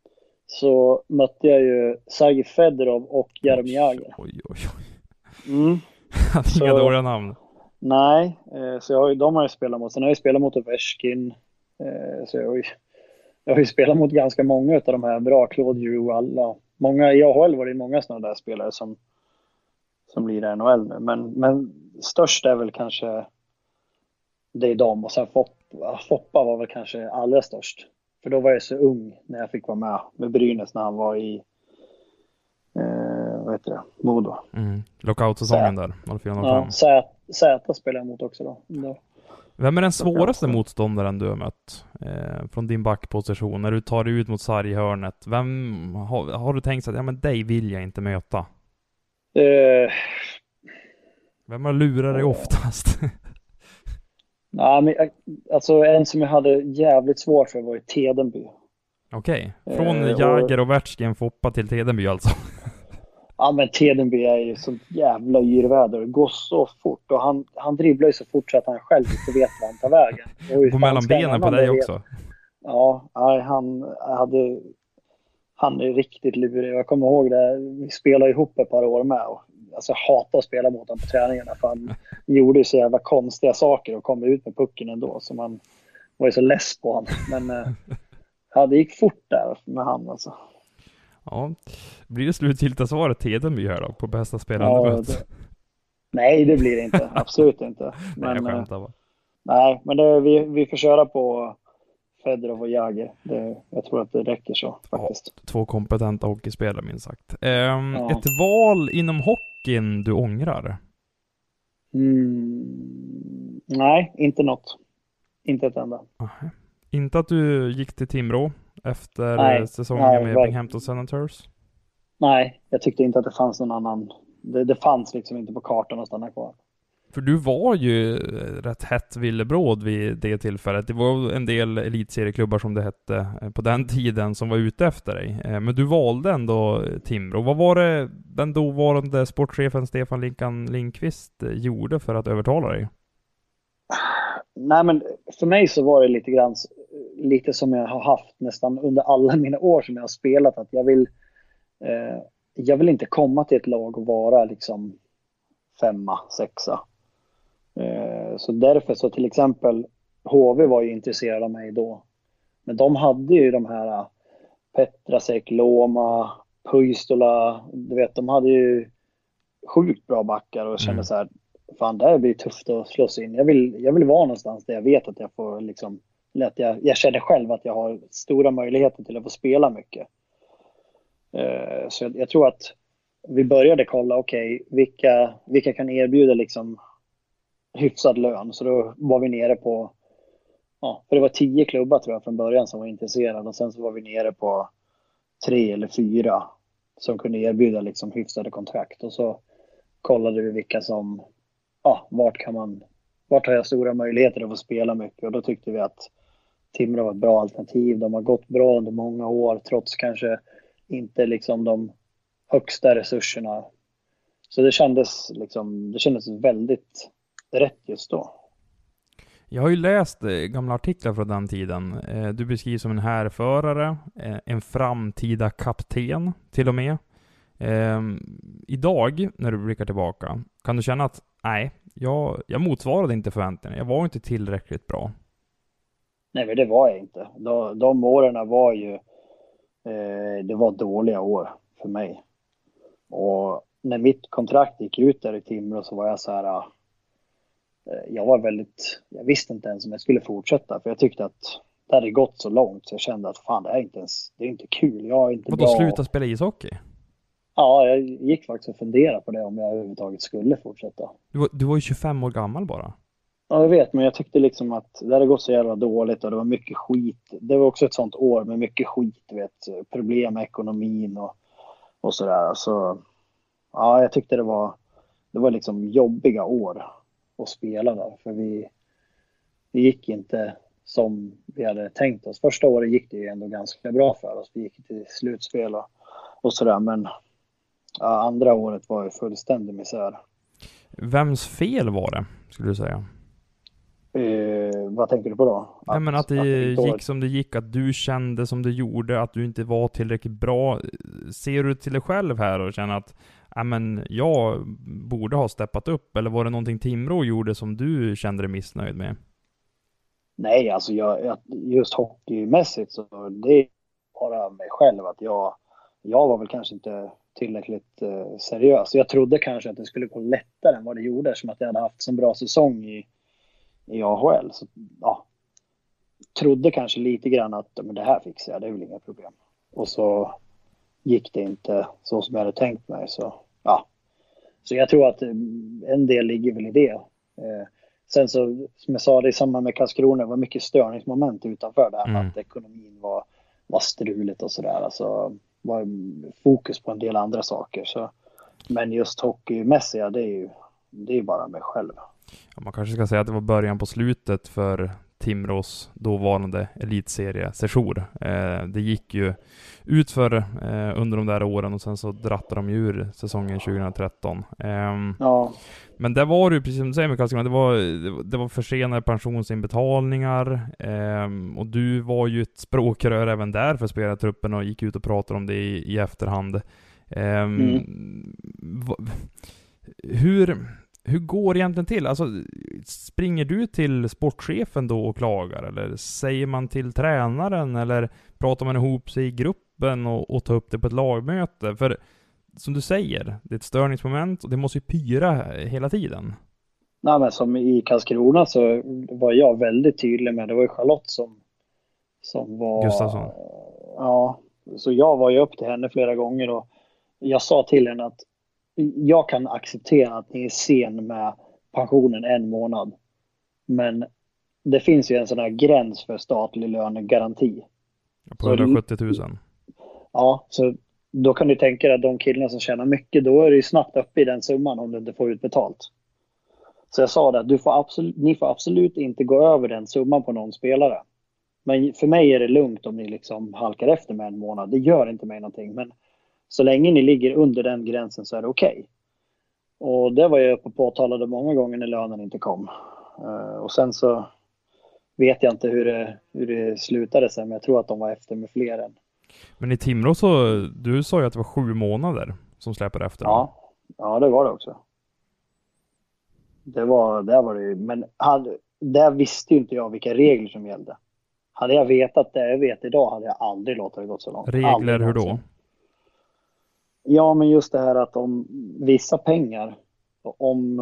så mötte jag ju Sergej Fedorov och Jaromir Jagr. Oj, oj, oj. Mm. Inga dåliga namn. Nej, eh, så jag har ju, de har jag spelat mot. Sen har jag spelat mot Ovechkin. Eh, så jag har, ju, jag har ju spelat mot ganska många av de här bra. Claude Giroux, alla. Många, i A H L var det många sådana där spelare som, som blir i N H L nu. Men, men störst är väl kanske det är de. Och sen Foppa, Foppa var väl kanske allra störst. För då var jag så ung när jag fick vara med med Brynäs när han var i Eh, vad heter det? Modo. Mm. Lockout-säsongen där. noll fyra noll fem. Ja, Z spelar jag mot också då. då. Vem är den svåraste motståndaren du har mött eh, från din backposition? När du tar dig ut mot sarghörnet. Vem har, har du tänkt att ja, men dig vill jag inte möta? Eh, Vem har lurat dig oftast? Nej, men alltså en som jag hade jävligt svårt för var ju Tedenby. Okej, okay. Från eh, Jäger och Vätsken Foppa till Tedenby alltså. Ja, men Tedenby är ju så jävla yrväder. Det går så fort och han, han dribblar ju så fort så att han själv inte vet vad han tar vägen. Går mellan benen på dig också. Ja, han hade han är riktigt lurig. Jag kommer ihåg det. Vi spelade ihop ett par år med och alltså, jag hatar att spela mot honom på träningarna för han gjorde ju så jävla konstiga saker och kom ut med pucken ändå så man var ju så less på honom. Men ja, det gick fort där med han alltså. Ja, blir det slutgiltiga svaret Tedenby här då på bästa spelaren ja, det... Nej, det blir det inte. Absolut inte. Men, nej, jag skämtar bara. Nej, men det, vi, vi får köra på Fedorov och Jagr. Det, jag tror att det räcker så faktiskt. Ja, två kompetenta hockeyspelare minst sagt. Um, Ja. Ett val inom hockeyn du ångrar? Mm, nej, inte något. Inte ett enda. Aha. Inte att du gick till Timrå efter nej, säsongen nej, med väl. Binghamton Senators? Nej, jag tyckte inte att det fanns någon annan. Det, det fanns liksom inte på kartan att stanna kvar. För du var ju rätt hett villebråd vid det tillfället. Det var en del elitserieklubbar som det hette på den tiden som var ute efter dig. Men du valde ändå Timrå. Vad var det den dåvarande sportchefen Stefan Linkan Lindqvist gjorde för att övertala dig? Nej, men för mig så var det lite grann lite som jag har haft nästan under alla mina år som jag har spelat, att jag vill eh, jag vill inte komma till ett lag och vara liksom femma, sexa. Eh, så därför så till exempel H V var ju intresserade av mig då. Men de hade ju de här Petrasek, Loma, Puistola, du vet, de hade ju sjukt bra backar och jag kände mm. så här, fan, det här blir tufft att slås in. Jag vill, jag vill vara någonstans där jag vet att jag får liksom, att jag, jag känner själv att jag har stora möjligheter till att få spela mycket. Uh, så jag, jag tror att vi började kolla, okej, okay, vilka, vilka kan erbjuda liksom hyfsad lön. Så då var vi nere på, ja, för det var tio klubbar tror jag från början som var intresserade, och sen så var vi nere på tre eller fyra som kunde erbjuda liksom hyfsade kontrakt, och så kollade vi vilka som, ja, vart kan man, vart har jag stora möjligheter att få spela mycket, och då tyckte vi att Timrå var ett bra alternativ. De har gått bra under många år trots kanske inte liksom de högsta resurserna. Så det kändes liksom, det kändes väldigt rätt just då. Jag har ju läst gamla artiklar från den tiden. Du beskrivs som en härförare, en framtida kapten till och med. Idag, när du blickar tillbaka, kan du känna att nej, jag, jag motsvarade inte förväntningarna. Jag var inte tillräckligt bra. Nej, men det var jag inte. De, de åren var ju, eh, det var dåliga år för mig. Och när mitt kontrakt gick ut där i Timrå så var jag så här, jag var väldigt, jag visste inte ens om jag skulle fortsätta, för jag tyckte att det hade gått så långt så jag kände att fan, det är inte ens, det är inte kul. Jag är inte Vadå, bra. Sluta spela ishockey? Ja, jag gick faktiskt och funderade på det, om jag överhuvudtaget skulle fortsätta. Du var, du var ju tjugofem år gammal bara. Ja, jag vet, men jag tyckte liksom att det hade gått så jävla dåligt och det var mycket skit. Det var också ett sånt år med mycket skit, du vet, problem med ekonomin och, och sådär. Så ja, jag tyckte det var, det var liksom jobbiga år att spela där, för vi, vi gick inte som vi hade tänkt oss. Första året gick det ju ändå ganska bra för oss. Vi gick till slutspel och, och sådär, men ja, andra året var ju fullständig misär. Vems fel var det, skulle du säga? Uh, vad tänker du på då? Att, Nej, men att det, att det gick var... som det gick, att du kände som det gjorde, att du inte var tillräckligt bra. Ser du till dig själv här och känner att ja, men jag borde ha steppat upp, eller var det någonting Timrå gjorde som du kände dig missnöjd med? Nej, alltså jag, just hockeymässigt så det är bara mig själv, att jag, jag var väl kanske inte tillräckligt eh, seriös. Jag trodde kanske att det skulle gå lättare än vad det gjorde, som att jag hade haft en bra säsong i i A H L, så ja, trodde kanske lite grann att men det här fixar jag, det är väl inga problem. Och så gick det inte så som jag hade tänkt mig, så ja. Så jag tror att en del ligger väl i det. Eh, sen så, som jag sa, det i samband med Karlskrona var mycket störningsmoment utanför det här med mm. att ekonomin var, var struligt och sådär. Alltså var fokus på en del andra saker. Så, men just hockeymässiga, det är ju det är bara mig själv. Ja, man kanske ska säga att det var början på slutet för Timrås dåvarande elitserie-session. Eh, det gick ju ut för eh, under de där åren, och sen så drattade de ju ur säsongen tjugohundratretton. Eh, ja. Men det var ju, precis som du säger med Karlskrona, det var, det var försenade pensionsinbetalningar, eh, och du var ju ett språkrör även där för spelartruppen och gick ut och pratade om det i, i efterhand. Eh, mm. v- hur... Hur går det egentligen till? Alltså, springer du till sportchefen då och klagar? Eller säger man till tränaren? Eller pratar man ihop sig i gruppen och, och tar upp det på ett lagmöte? För som du säger, det är ett störningsmoment och det måste ju pyra hela tiden. Nej, men som i Karlskrona så var jag väldigt tydlig med, det var ju Charlotte som, som var... Gustafsson. Ja, så jag var ju upp till henne flera gånger och jag sa till henne att jag kan acceptera att ni är sen med pensionen en månad. Men det finns ju en sån här gräns för statlig lönegaranti. På hundrasjuttio tusen. Ja, så då kan du tänka dig att de killarna som tjänar mycket, då är det ju snabbt uppe i den summan om du inte får ut betalt. Så jag sa det att du får absolut, ni får absolut inte gå över den summan på någon spelare. Men för mig är det lugnt om ni liksom halkar efter med en månad. Det gör inte mig någonting. Men så länge ni ligger under den gränsen så är det okej. Okay. Och det var jag uppe och påtalade många gånger när lönen inte kom. Uh, och sen så vet jag inte hur det, hur det slutade sen. Men jag tror att de var efter med fler än. Men i Timrå så, du sa ju att det var sju månader som släpper efter. Ja, ja det var det också. Det var, där var det ju. Men hade, där visste ju inte jag vilka regler som gällde. Hade jag vetat det jag vet idag hade jag aldrig låtit det gå så långt. Regler aldrig hur då? Ja, men just det här att om vissa pengar, om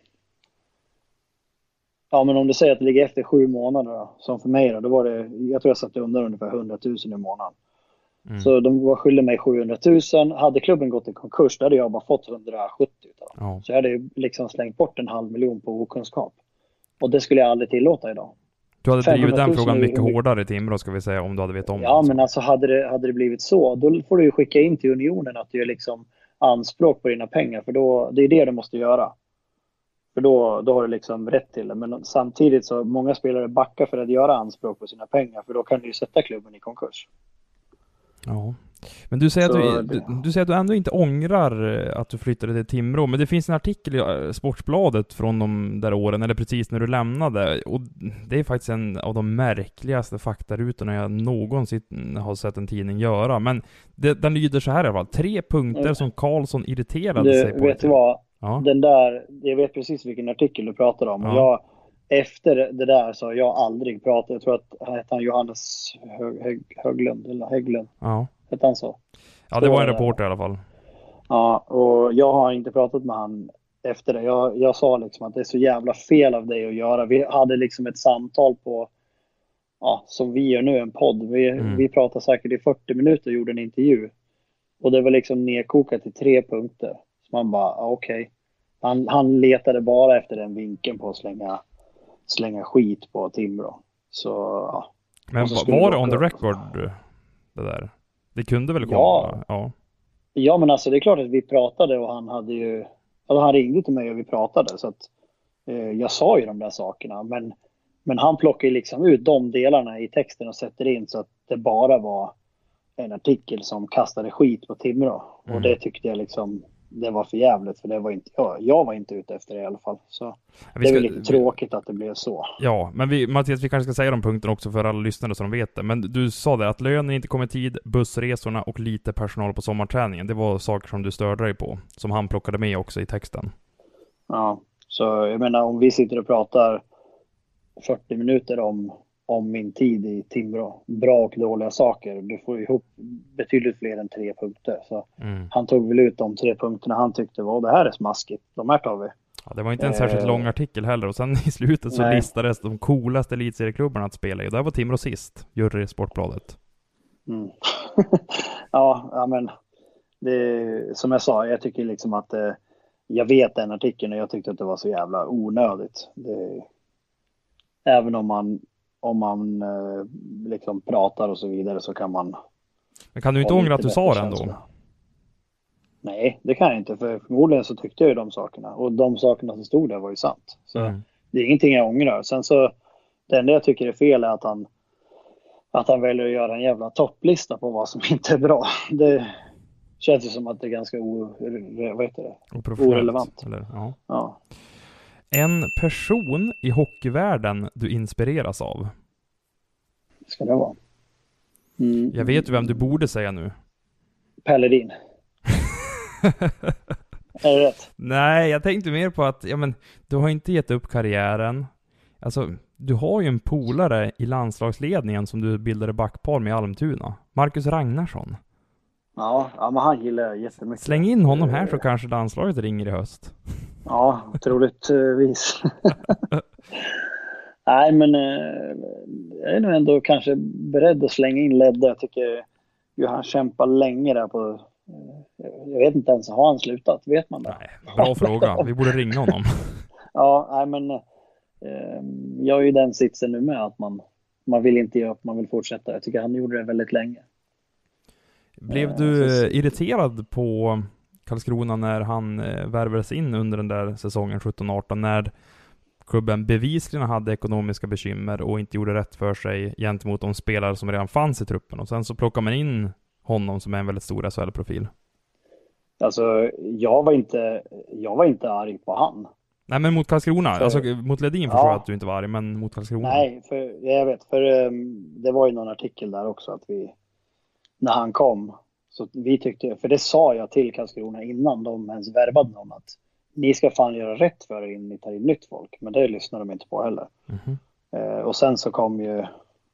ja, men om du säger att det ligger efter sju månader då, som för mig då, då var det, jag tror jag satt under ungefär hundratusen i månaden. Mm. Så de var skyldiga mig sjuhundratusen. Hade klubben gått i konkurs, då hade jag bara fått hundrasjuttio utav dem. Ja. Så jag hade ju liksom slängt bort en halv miljon på okunskap. Och det skulle jag aldrig tillåta idag. Du hade drivit den frågan mycket är... hårdare i Timrå, ska vi säga, om du hade vet om ja, det. Men alltså hade det, hade det blivit så, då får du ju skicka in till unionen att du är liksom anspråk på dina pengar. För då, det är det du måste göra. För då, då har du liksom rätt till det. Men samtidigt så många spelare backar för att göra anspråk på sina pengar. För då kan du ju sätta klubben i konkurs. Ja. Men du säger, så, att du, du, du säger att du ändå inte ångrar att du flyttade till Timrå. Men det finns en artikel i Sportsbladet från de där åren, eller precis när du lämnade. Och det är faktiskt en av de märkligaste faktarutorna jag någonsin har sett en tidning göra. Men det, den lyder så här i alla fall. Tre punkter mm. som Karlsson irriterade du, sig på. Vet du vad? Ja. Den där, jag vet precis vilken artikel du pratar om. Ja. Jag, efter det där så har jag aldrig pratat. Jag tror att han heter Johannes Hög, Hög, Höglund eller Hägglund. Ja. Hette han så? Ja, det var en reporter i alla fall. Ja, och jag har inte pratat med han efter det. Jag, jag sa liksom att det är så jävla fel av dig att göra. Vi hade liksom ett samtal på, ja, som vi gör nu, en podd. Vi, mm. vi pratade säkert i fyrtio minuter och gjorde en intervju. Och det var liksom nedkokat till tre punkter. Så man bara, okej. Okay. Han, han letade bara efter den vinkeln på att slänga, slänga skit på Timrå. Så, ja. Men var det on the record det där? Det kunde väl komma? Ja. ja. Ja, men alltså det är klart att vi pratade och han hade ju... Alltså han ringde till mig och vi pratade. Så att eh, jag sa ju de där sakerna. Men, men han plockar ju liksom ut de delarna i texten och sätter in så att det bara var en artikel som kastade skit på Timrå. Mm. Och det tyckte jag liksom... Det var för jävligt, för det var inte jag. Jag var inte ute efter det i alla fall. Så ja, det är ska, väl lite tråkigt att det blev så. Ja, men vi, Mattias, vi kanske ska säga de punkterna också för alla lyssnare så de vet det. Men du sa det, att lönen inte kom i tid, bussresorna och lite personal på sommarträningen. Det var saker som du störde dig på. Som han plockade med också i texten. Ja, så jag menar om vi sitter och pratar fyrtio minuter om, om min tid i Timrå. Bra och dåliga saker. Du får ihop betydligt fler än tre punkter. Så mm. han tog väl ut de tre punkterna han tyckte var, det här är smaskigt. De här tar vi. Ja, det var inte en särskilt eh, lång artikel heller. Och sen i slutet så nej. listades de coolaste elitserieklubbarna att spela i. Och där var Timrå sist. Jury i Sportbladet. Mm. ja, ja, men det, som jag sa, jag tycker liksom att eh, jag vet den artikeln och jag tyckte att det var så jävla onödigt. Det, även om man om man eh, liksom pratar och så vidare så kan man... Men kan du inte ångra att du sa det ändå? Nej, det kan jag inte. För förmodligen så tyckte jag ju de sakerna. Och de sakerna som stod där var ju sant. Så mm. det är ingenting jag ångrar. Sen så, det enda jag tycker är fel är att han att han väljer att göra en jävla topplista på vad som inte är bra. Det känns ju som att det är ganska o, vad heter det? orelevant. Eller, ja. Ja. En person i hockeyvärlden du inspireras av? Ska det vara? Mm. Jag vet ju vem du borde säga nu. Pelledin. Är det rätt? Nej, jag tänkte mer på att ja, men, du har inte gett upp karriären. Alltså, du har ju en polare i landslagsledningen som du bildade backpar med i Almtuna. Marcus Ragnarsson. Ja, ja, men han gillar jag jättemycket. Släng in honom här så kanske landslaget ringer i höst. Ja, troligtvis. Nej, men eh, jag är nog ändå kanske beredd att slänga in Ledde. Jag tycker ju han kämpar länge där på... Eh, jag vet inte ens, har han slutat? Vet man det? Nej, bra fråga. Vi borde ringa honom. Ja, nej, men eh, jag är ju den sitsen nu med att man, man vill inte ge upp, man vill fortsätta. Jag tycker han gjorde det väldigt länge. Blev Eh, du så, irriterad på Karlskrona när han eh, värvades in under den där säsongen sjutton arton, när klubben bevisligen hade ekonomiska bekymmer och inte gjorde rätt för sig gentemot de spelare som redan fanns i truppen, och sen så plockar man in honom som är en väldigt stor S H L-profil? alltså, jag var inte, jag var inte arg på han. Nej, men mot Karlskrona, För, alltså mot Ledin förstår jag att du inte var arg, men mot Karlskrona. Nej, för jag vet, för um, det var ju någon artikel där också att vi, när han kom, så vi tyckte, för det sa jag till Karlskrona innan de ens värvade någon, att ni ska fan göra rätt för er innan ni tar in nytt folk, men det lyssnar de inte på heller. Mm-hmm. Uh, och sen så kom ju,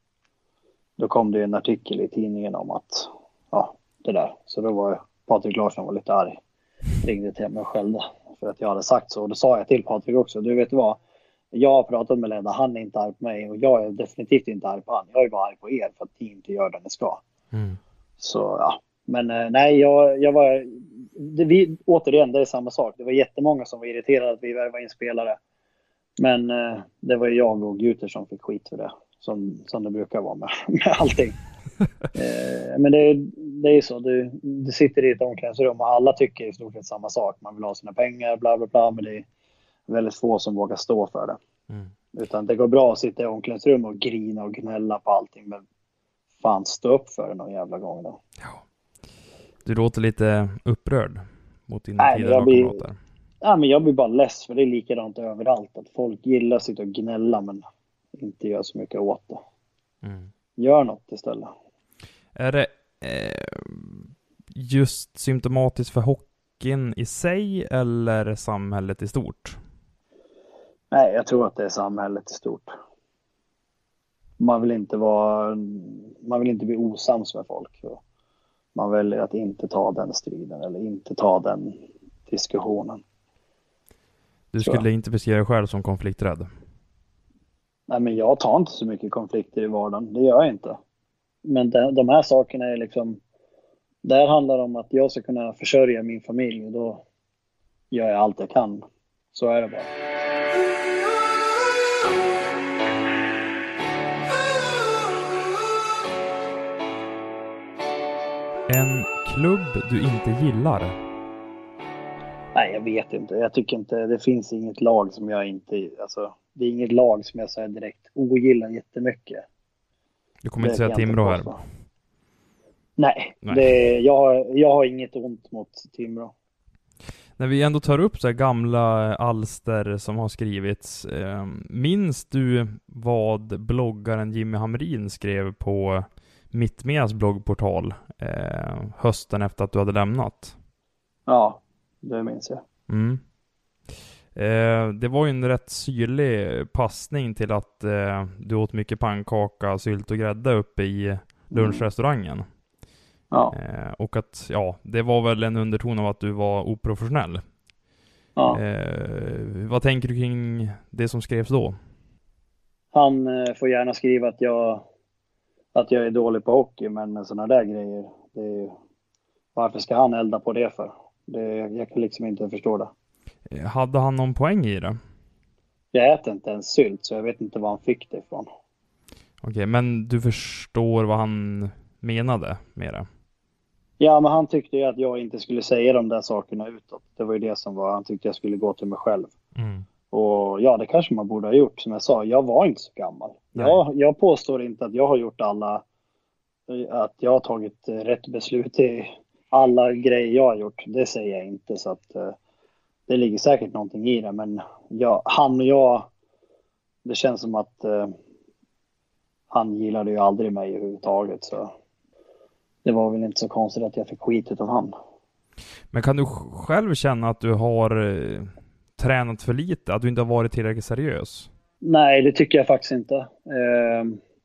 då kom det en artikel i tidningen om att, ja, det där, så då var Patrik Larsson var lite arg, ringde till mig och skällde för att jag hade sagt så, och då sa jag till Patrik också, du vet vad, jag har pratat med Leda, han är inte arg på mig och jag är definitivt inte arg på han. Jag är bara arg på er för att ni inte gör det ni ska. Mm. Så ja, men eh, nej, jag, jag var, det, vi, återigen, det är samma sak. Det var jättemånga som var irriterade att vi värvade in spelare. Men eh, det var jag och Guter som fick skit för det, som, som det brukar vara med, med allting. eh, men det, det är så, du, du sitter i ett omklädningsrum och alla tycker i stort sett samma sak. Man vill ha sina pengar, bla bla bla, men det är väldigt få som vågar stå för det. Mm. Utan det går bra att sitta i omklädningsrum och grina och gnälla på allting, men fan, stå upp för det någon jävla gång då. Ja. Du låter lite upprörd mot dina Nej, tidigare lagkamrater. Ja, men jag blir bara less, för det är likadant överallt. Att folk gillar att sitta och gnälla men inte gör så mycket åt det. Mm. Gör något istället. Är det eh, just symptomatiskt för hockeyn i sig eller samhället i stort? Nej, jag tror att det är samhället i stort. Man vill inte vara, man vill inte bli osams med folk. Man väljer att inte ta den striden eller inte ta den diskussionen. Du skulle så. Inte beskriva dig själv som konflikträdd? Nej, men jag tar inte så mycket konflikter i vardagen. Det gör jag inte. Men de, de här sakerna är liksom, där handlar det om att jag ska kunna försörja min familj, och då gör jag allt jag kan. Så är det bara. En klubb du inte gillar? Nej, jag vet inte. Jag tycker inte, det finns inget lag som jag inte, alltså det är inget lag som jag säger direkt ogillar jättemycket. Du kommer det inte säga Timrå här? Nej, Nej. Det, jag, har, jag har inget ont mot Timrå. När vi ändå tar upp så här gamla alster som har skrivits, eh, minns du vad bloggaren Jimmy Hamrin skrev på Mittmeas bloggportal eh, hösten efter att du hade lämnat? Ja, det minns jag. Mm. Eh, det var ju en rätt syrlig passning till att eh, du åt mycket pannkaka, sylt och grädde uppe i lunchrestaurangen. Mm. Ja. Eh, och att, ja, det var väl en underton av att du var oprofessionell. Ja. Eh, vad tänker du kring det som skrevs då? Han eh, får gärna skriva att jag att jag är dålig på hockey, men sådana där grejer, det är, varför ska han elda på det för? Det, jag kan liksom inte förstå det. Hade han någon poäng i det? Jag äter inte ens sylt, så jag vet inte var han fick det ifrån. Okej, okay, men du förstår vad han menade med det? Ja, men han tyckte ju att jag inte skulle säga de där sakerna utåt. Det var ju det som var, han tyckte jag skulle gå till mig själv. Mm. Och ja, det kanske man borde ha gjort. Som jag sa, jag var inte så gammal. Jag, jag påstår inte att jag har gjort alla, att jag har tagit rätt beslut i alla grejer jag har gjort. Det säger jag inte, så att det ligger säkert någonting i det. Men jag, han och jag, det känns som att uh, han gillade ju aldrig mig överhuvudtaget, så det var väl inte så konstigt att jag fick skit av han. Men kan du själv känna att du har eh, tränat för lite? Att du inte har varit tillräckligt seriös? Nej, det tycker jag faktiskt inte. Eh,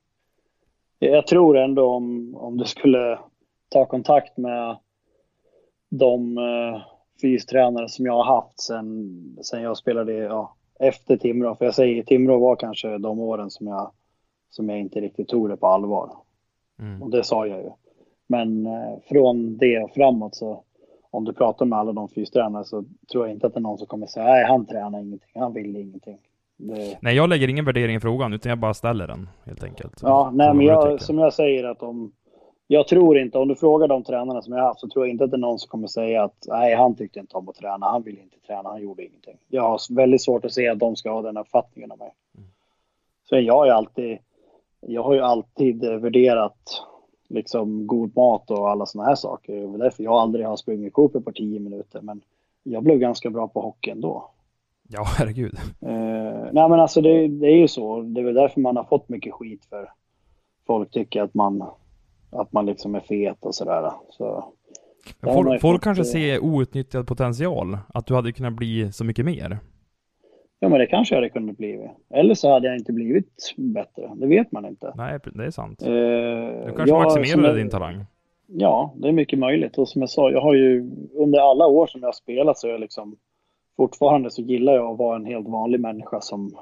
jag tror ändå om, om du skulle ta kontakt med de eh, fystränare som jag har haft sen, sen jag spelade ja, efter Timrå. För jag säger Timrå var kanske de åren som jag, som jag inte riktigt tog det på allvar. Mm. Och det sa jag ju. Men eh, från det och framåt så, om du pratar med alla de fystränare så tror jag inte att det är någon som kommer säga nej, han tränar ingenting, han vill ingenting. Det... Nej, jag lägger ingen värdering i frågan utan jag bara ställer den helt enkelt. Så, ja, nej, men jag, som jag säger att om jag tror inte, om du frågar de tränarna som jag har haft så tror jag inte att det är någon som kommer säga att nej, han tyckte inte om att träna, han ville inte träna, han gjorde ingenting. Jag har väldigt svårt att se att de ska ha den uppfattningen av mig. Mm. Så jag har ju alltid, jag har ju alltid värderat liksom god mat och alla såna här saker. Det är därför jag aldrig har sprungit Cooper på tio minuter, men jag blev ganska bra på hockey ändå. Ja, herregud. Eh, nej, men alltså det, det är ju så. Det är väl därför man har fått mycket skit för folk tycker att man att man liksom är fet och sådär. Så, folk folk kanske ser outnyttjad potential. Att du hade kunnat bli så mycket mer. Ja, men det kanske hade kunnat bli. Eller så hade jag inte blivit bättre. Det vet man inte. Nej, det är sant. Eh, du kanske maximerade jag, din talang. Ja, det är mycket möjligt. Och som jag sa, jag har ju under alla år som jag har spelat så är jag liksom fortfarande så gillar jag att vara en helt vanlig människa som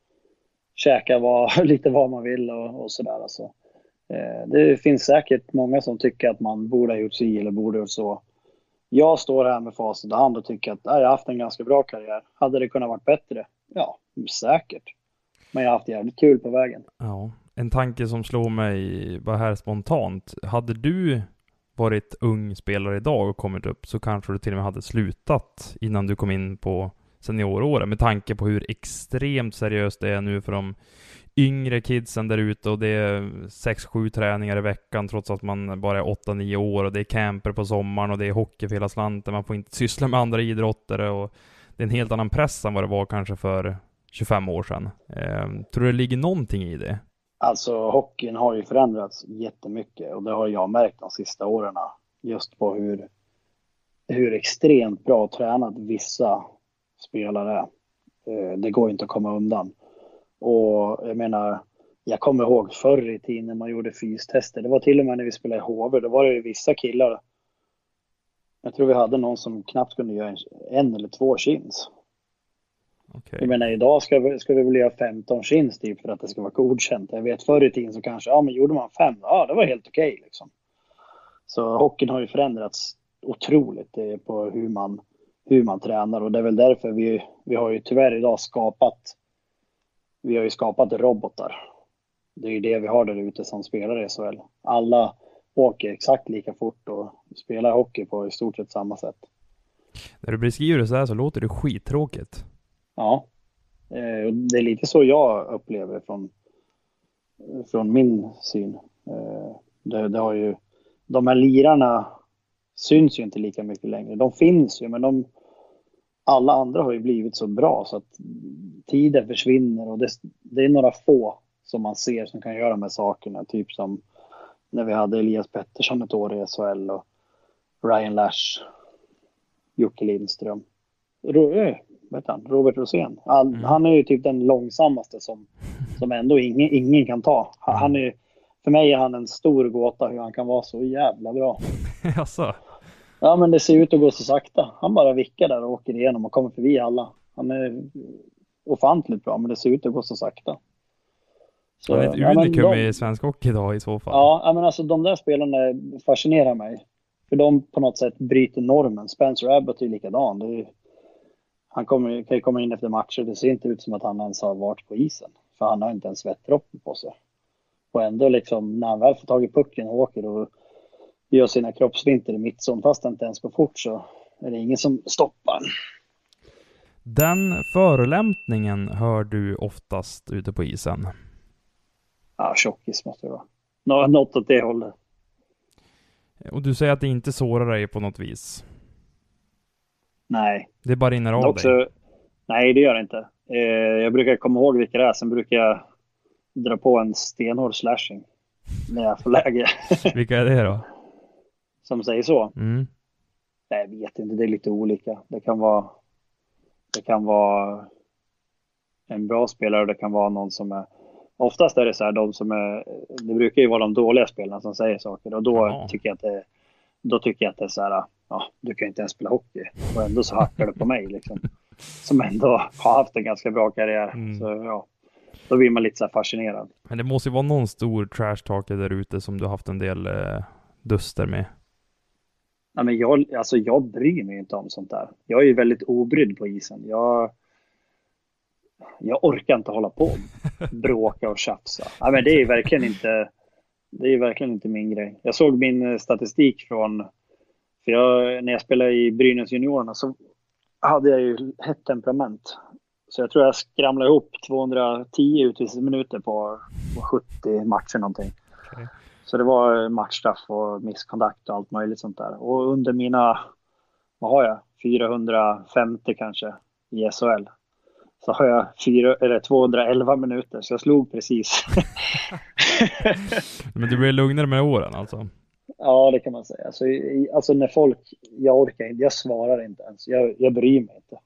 käkar vad, lite vad man vill och, och sådär. Alltså. Det finns säkert många som tycker att man borde ha gjort sig eller borde ha gjort så. Jag står här med facit i hand och tycker att jag har haft en ganska bra karriär. Hade det kunnat varit bättre? Ja, säkert. Men jag har haft jävligt kul på vägen. Ja, en tanke som slår mig bara här spontant. Hade du varit ung spelare idag och kommit upp så kanske du till och med hade slutat innan du kom in på senioråren. Med tanke på hur extremt seriöst det är nu för de yngre kidsen där ute och det är sex sju träningar i veckan trots att man bara är åtta nio år och det är camper på sommaren och det är hockey för hela slanten. Man får inte syssla med andra idrottare och det är en helt annan press än vad det var kanske för tjugofem år sedan. Eh, tror du det ligger någonting i det? Alltså hockeyn har ju förändrats jättemycket och det har jag märkt de sista åren just på hur, hur extremt bra tränat vissa spelare är. Eh, det går inte att komma undan. Och jag menar, jag kommer ihåg förr i tiden när man gjorde fystester. Det var till och med när vi spelade i H V. Då var det ju vissa killar. Jag tror vi hade någon som knappt kunde göra en, en eller två chins. Okay. Jag menar, idag ska vi, ska vi väl göra femton chins typ för att det ska vara godkänt. Jag vet förr i tiden så kanske, ja men gjorde man fem, ja det var helt okej okay, liksom. Så hockeyn har ju förändrats otroligt på hur man, hur man tränar. Och det är väl därför vi, vi har ju tyvärr idag skapat Vi har ju skapat robotar. Det är ju det vi har där ute som spelar i S H L. Alla åker exakt lika fort och spelar hockey på i stort sett samma sätt. När du beskriver det så här så låter det skittråkigt. Ja, det är lite så jag upplever från, från min syn. Det, det har ju, de här lirarna syns ju inte lika mycket längre. De finns ju, men de alla andra har ju blivit så bra så att tiden försvinner och det, det är några få som man ser som kan göra de här sakerna. Typ som när vi hade Elias Pettersson ett år i S H L och Ryan Lash, Jocke Lindström. Ro, äh, vet han, Robert Rosén. All, mm. Han är ju typ den långsammaste som, som ändå ingen, ingen kan ta. Han, han är, för mig är han en stor gåta hur han kan vara så jävla bra. Jaså? Ja, men det ser ut att gå så sakta. Han bara vickar där och åker igenom och kommer förbi alla. Han är ofantligt bra, men det ser ut att gå så sakta. Så, det är ett unikum ja, i svensk hockey idag i så fall. Ja, men alltså de där spelarna fascinerar mig. För de på något sätt bryter normen. Spencer Abbott är likadan. Det är, han kommer, kan ju komma in efter matcher. Det ser inte ut som att han ens har varit på isen. För han har inte en svettdropp på sig. Och ändå liksom, när han väl får tag i pucken och åker och gör sina kroppsvinter i mittzon, fast det inte ens går fort så är det ingen som stoppar. Den förolämpningen hör du oftast ute på isen? Ja, tjockis måste det vara. Nå, något åt det hållet. Och du säger att det inte sårar dig på något vis? Nej. Det bara rinner av också, dig? Nej, det gör det inte. Eh, jag brukar komma ihåg vilka det är. Sen brukar jag dra på en stenhård slashing när jag får läge. Vilka är det då? Som säger så? Mm. Nej, jag vet inte. Det är lite olika. Det kan vara det kan vara en bra spelare och det kan vara någon som är... Oftast är det så här, de som är... Det brukar ju vara de dåliga spelarna som säger saker. Och då ja. tycker jag att det då tycker jag att det är så här, ja, du kan inte ens spela hockey. Och ändå så hackar du på mig liksom. som ändå har haft en ganska bra karriär. Mm. Så ja, då blir man lite så här fascinerad. Men det måste ju vara någon stor trash talker där ute som du har haft en del eh, duster med. Ja, men jag, alltså jag bryr mig inte om sånt där. Jag är ju väldigt obrydd på isen. Jag, jag orkar inte hålla på och bråka och tjafsa. Ja, men det är verkligen inte, det är verkligen inte min grej. Jag såg min statistik från, för jag, när jag spelade i Brynäs juniorerna så hade jag ju hett temperament. Så jag tror jag skramlade ihop tvåhundratio utvisningsminuter på, på sjuttio matcher någonting. Okay. Så det var matchstraff och misskontakt och allt möjligt sånt där. Och under mina, vad har jag, fyrahundrafemtio kanske i S H L. Så har jag fyra, eller tvåhundraelva minuter, så jag slog precis. Men du blir lugnare med åren alltså? Ja, det kan man säga. Alltså, alltså när folk, jag orkar inte, jag svarar inte ens. Jag, jag bryr mig inte.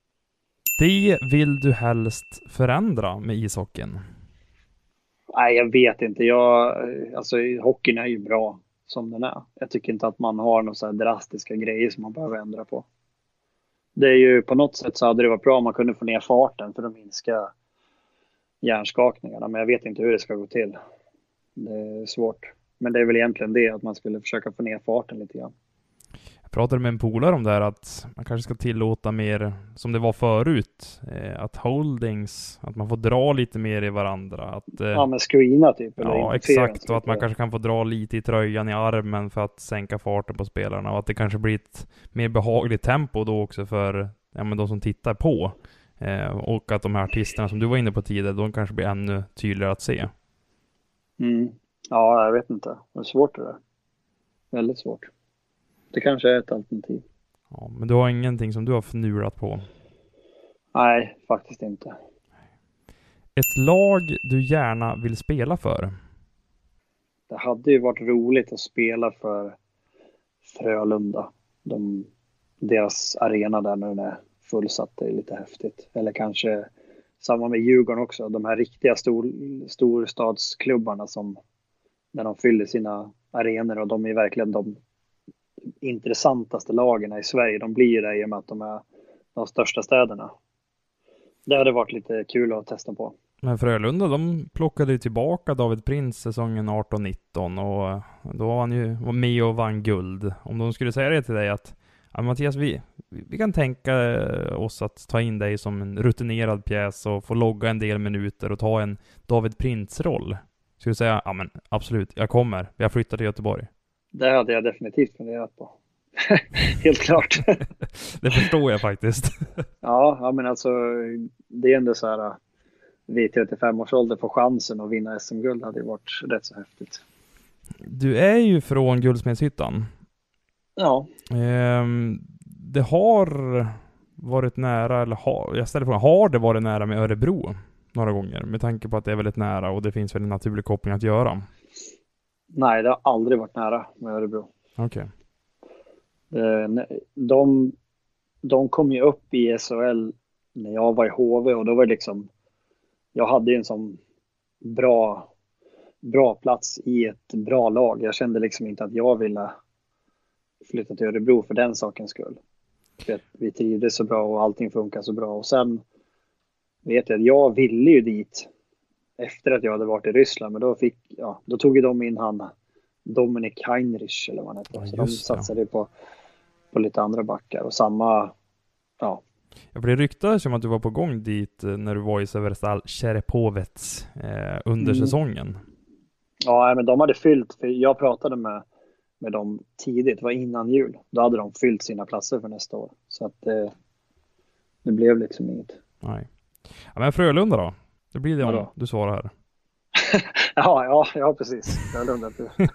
Det vill du helst förändra med ishockeyn? Nej, jag vet inte. Jag, alltså, hockeyn är ju bra som den är. Jag tycker inte att man har några så här drastiska grejer som man behöver ändra på. Det är ju på något sätt så hade det varit bra om man kunde få ner farten för att minska hjärnskakningarna. Men jag vet inte hur det ska gå till. Det är svårt. Men det är väl egentligen det, att man skulle försöka få ner farten lite grann. Jag pratade med en polare om det här, att man kanske ska tillåta mer som det var förut. Eh, att holdings, att man får dra lite mer i varandra. Att, eh, ja, men screena typ. Eller ja, exakt. Och att man kanske kan få dra lite i tröjan i armen för att sänka farten på spelarna. Och att det kanske blir ett mer behagligt tempo då också för ja, men de som tittar på. Eh, och att de här artisterna som du var inne på tidigare, de kanske blir ännu tydligare att se. Mm. Ja, jag vet inte. Det är svårt det där. Väldigt svårt. Det kanske är ett alternativ. Ja, men du har ingenting som du har fnulat på? Nej, faktiskt inte. Ett lag du gärna vill spela för? Det hade ju varit roligt att spela för Frölunda. De, deras arena där nu är fullsatt, är lite häftigt. Eller kanske samma med Djurgården också. De här riktiga stor, storstadsklubbarna som när de fyller sina arenor, och de är verkligen de intressantaste lagen i Sverige. De blir det i och med att de är de största städerna. Det hade varit lite kul att testa på. Men Frölunda, de plockade ju tillbaka David Prins säsongen arton nitton och då var han ju var med och vann guld. Om de skulle säga det till dig att ja, Mattias, vi, vi kan tänka oss att ta in dig som en rutinerad pjäs och få logga en del minuter och ta en David Prins-roll. Skulle du säga, ja men absolut, jag kommer. Jag flyttar till Göteborg. Det hade jag definitivt funderat på. Helt klart. Det förstår jag faktiskt. ja, ja, men alltså det är ändå så här vid trettiofem års ålder får chansen att vinna S M-guld hade ju varit rätt så häftigt. Du är ju från Guldsmedshyttan. Ja. Ehm, det har varit nära, eller har, jag ställer frågan, har det varit nära med Örebro några gånger? Med tanke på att det är väldigt nära och det finns väl en naturlig koppling att göra. Nej, det har aldrig varit nära med Örebro. Okej. Okay. De, de kom ju upp i S H L när jag var i H V och då var det liksom, jag hade ju en sån bra, bra plats i ett bra lag. Jag kände liksom inte att jag ville flytta till Örebro för den sakens skull. För att vi trivdes så bra och allting funkar så bra. Och sen vet jag att jag ville ju dit efter att jag hade varit i Ryssland, men då fick, ja, då tog ju de in han Dominik Heinrich eller vad han heter. Ja, så de satsade ja. på, på lite andra backar och samma, ja. Jag blev ryktad som att du var på gång dit när du var i Severstal Cherepovets eh, under mm. säsongen. Ja, men de hade fyllt, för jag pratade med, med dem tidigt, det var innan jul. Då hade de fyllt sina platser för nästa år. Så att eh, det blev liksom inget. Nej. Ja, men Frölunda då? Det blir det om ja, du svarar här. ja, ja, ja, precis. Frölunda.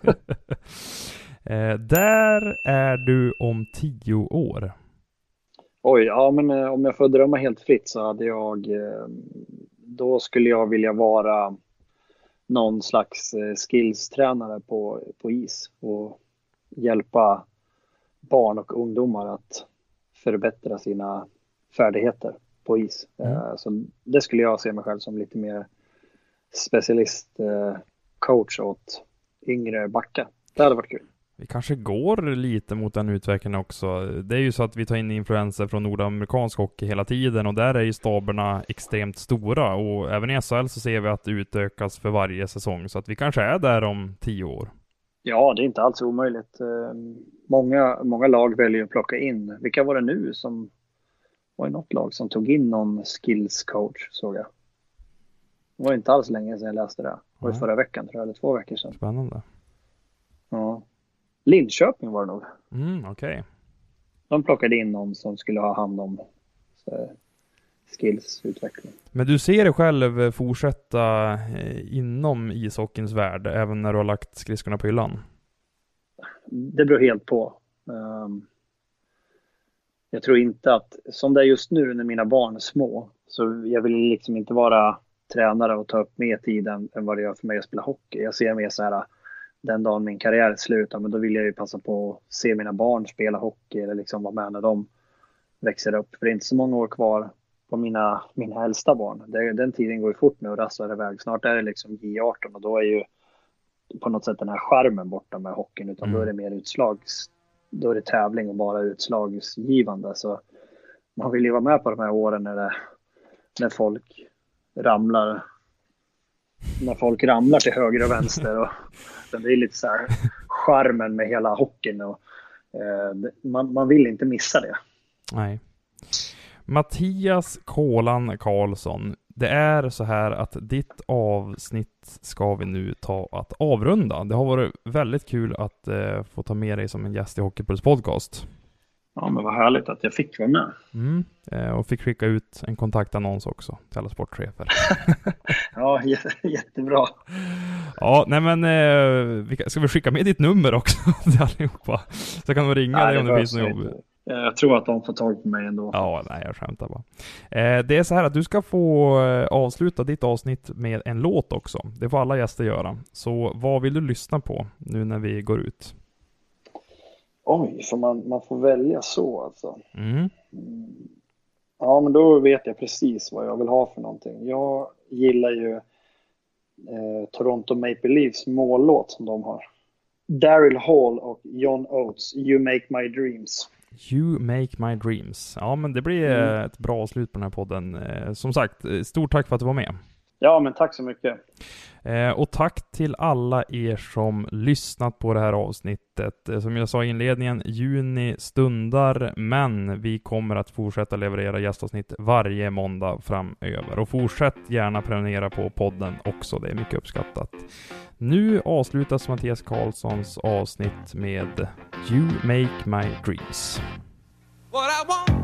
eh, där är du om tio år. Oj, ja men eh, om jag får drömma helt fritt så hade jag, eh, då skulle jag vilja vara någon slags eh, skillstränare på, på is och hjälpa barn och ungdomar att förbättra sina färdigheter på is. Mm. Eh, så det skulle jag se mig själv som lite mer specialist eh, coach åt yngre backar. Det hade varit kul. Vi kanske går lite mot den utvecklingen också. Det är ju så att vi tar in influenser från nordamerikansk hockey hela tiden och där är ju staberna extremt stora och även i S H L så ser vi att det utökas för varje säsong så att vi kanske är där om tio år. Ja, det är inte alls omöjligt. Många, många lag väljer att plocka in. Vilka var det nu som var det något lag som tog in någon skills coach, såg jag. Det var inte alls länge sedan jag läste det. Det var mm. förra veckan tror jag, eller två veckor sedan. Spännande. Ja. Linköping var det nog. Mm, okej. Okay. De plockade in någon som skulle ha hand om så, skillsutveckling. Men du ser dig själv fortsätta inom ishockeyns värld även när du har lagt skridskorna på hyllan? Det beror helt på. Um, jag tror inte att, som det är just nu när mina barn är små, så jag vill liksom inte vara tränare och ta upp mer tid än, än vad det gör för mig att spela hockey. Jag ser mer så här, den dagen min karriär slutar, men då vill jag ju passa på att se mina barn spela hockey eller liksom vara med när de växer upp. För det är inte så många år kvar på mina, mina äldsta barn. Det, den tiden går ju fort nu och rassar iväg. Snart är det liksom J arton och då är ju på något sätt den här skärmen borta med hockeyn, utan mm. då är det mer utslags, då är det tävling och bara utslagsgivande. Så man vill ju vara med på de här åren när, det, när folk ramlar när folk ramlar till höger och vänster och det är lite så här charmen med hela hockeyn och eh, man, man vill inte missa det. Nej. Mattias Kålan Karlsson, det är så här att ditt avsnitt ska vi nu ta att avrunda. Det har varit väldigt kul att eh, få ta med dig som en gäst i Hockeypuls podcast. Ja, men vad härligt att jag fick vara med. Mm, eh, och fick skicka ut en kontaktannons också till alla sportchefer. Ja, j- jättebra. Ja, nej men eh, vi kan, ska vi skicka med ditt nummer också till allihopa? Så kan de ringa nej, dig om det finns något jobb. Jag tror att de får tag på mig ändå. Ja, nej, jag skämtar bara. Eh, det är så här att du ska få eh, avsluta ditt avsnitt med en låt också. Det får alla gäster göra. Så vad vill du lyssna på nu när vi går ut? Oj, så man, man får välja så alltså. Mm. Mm. Ja, men då vet jag precis vad jag vill ha för någonting. Jag gillar ju eh, Toronto Maple Leafs mållåt som de har. Daryl Hall och John Oates, You Make My Dreams. You Make My Dreams. Ja, men det blir mm. ett bra slut på den här podden. Eh, som sagt, stort tack för att du var med. Ja, men tack så mycket. Eh, och tack till alla er som lyssnat på det här avsnittet. Eh, som jag sa i inledningen, juni stundar, men vi kommer att fortsätta leverera gästavsnitt varje måndag framöver. Och fortsätt gärna prenumerera på podden också, det är mycket uppskattat. Nu avslutas Mattias Karlssons avsnitt med You Make My Dreams. What I want.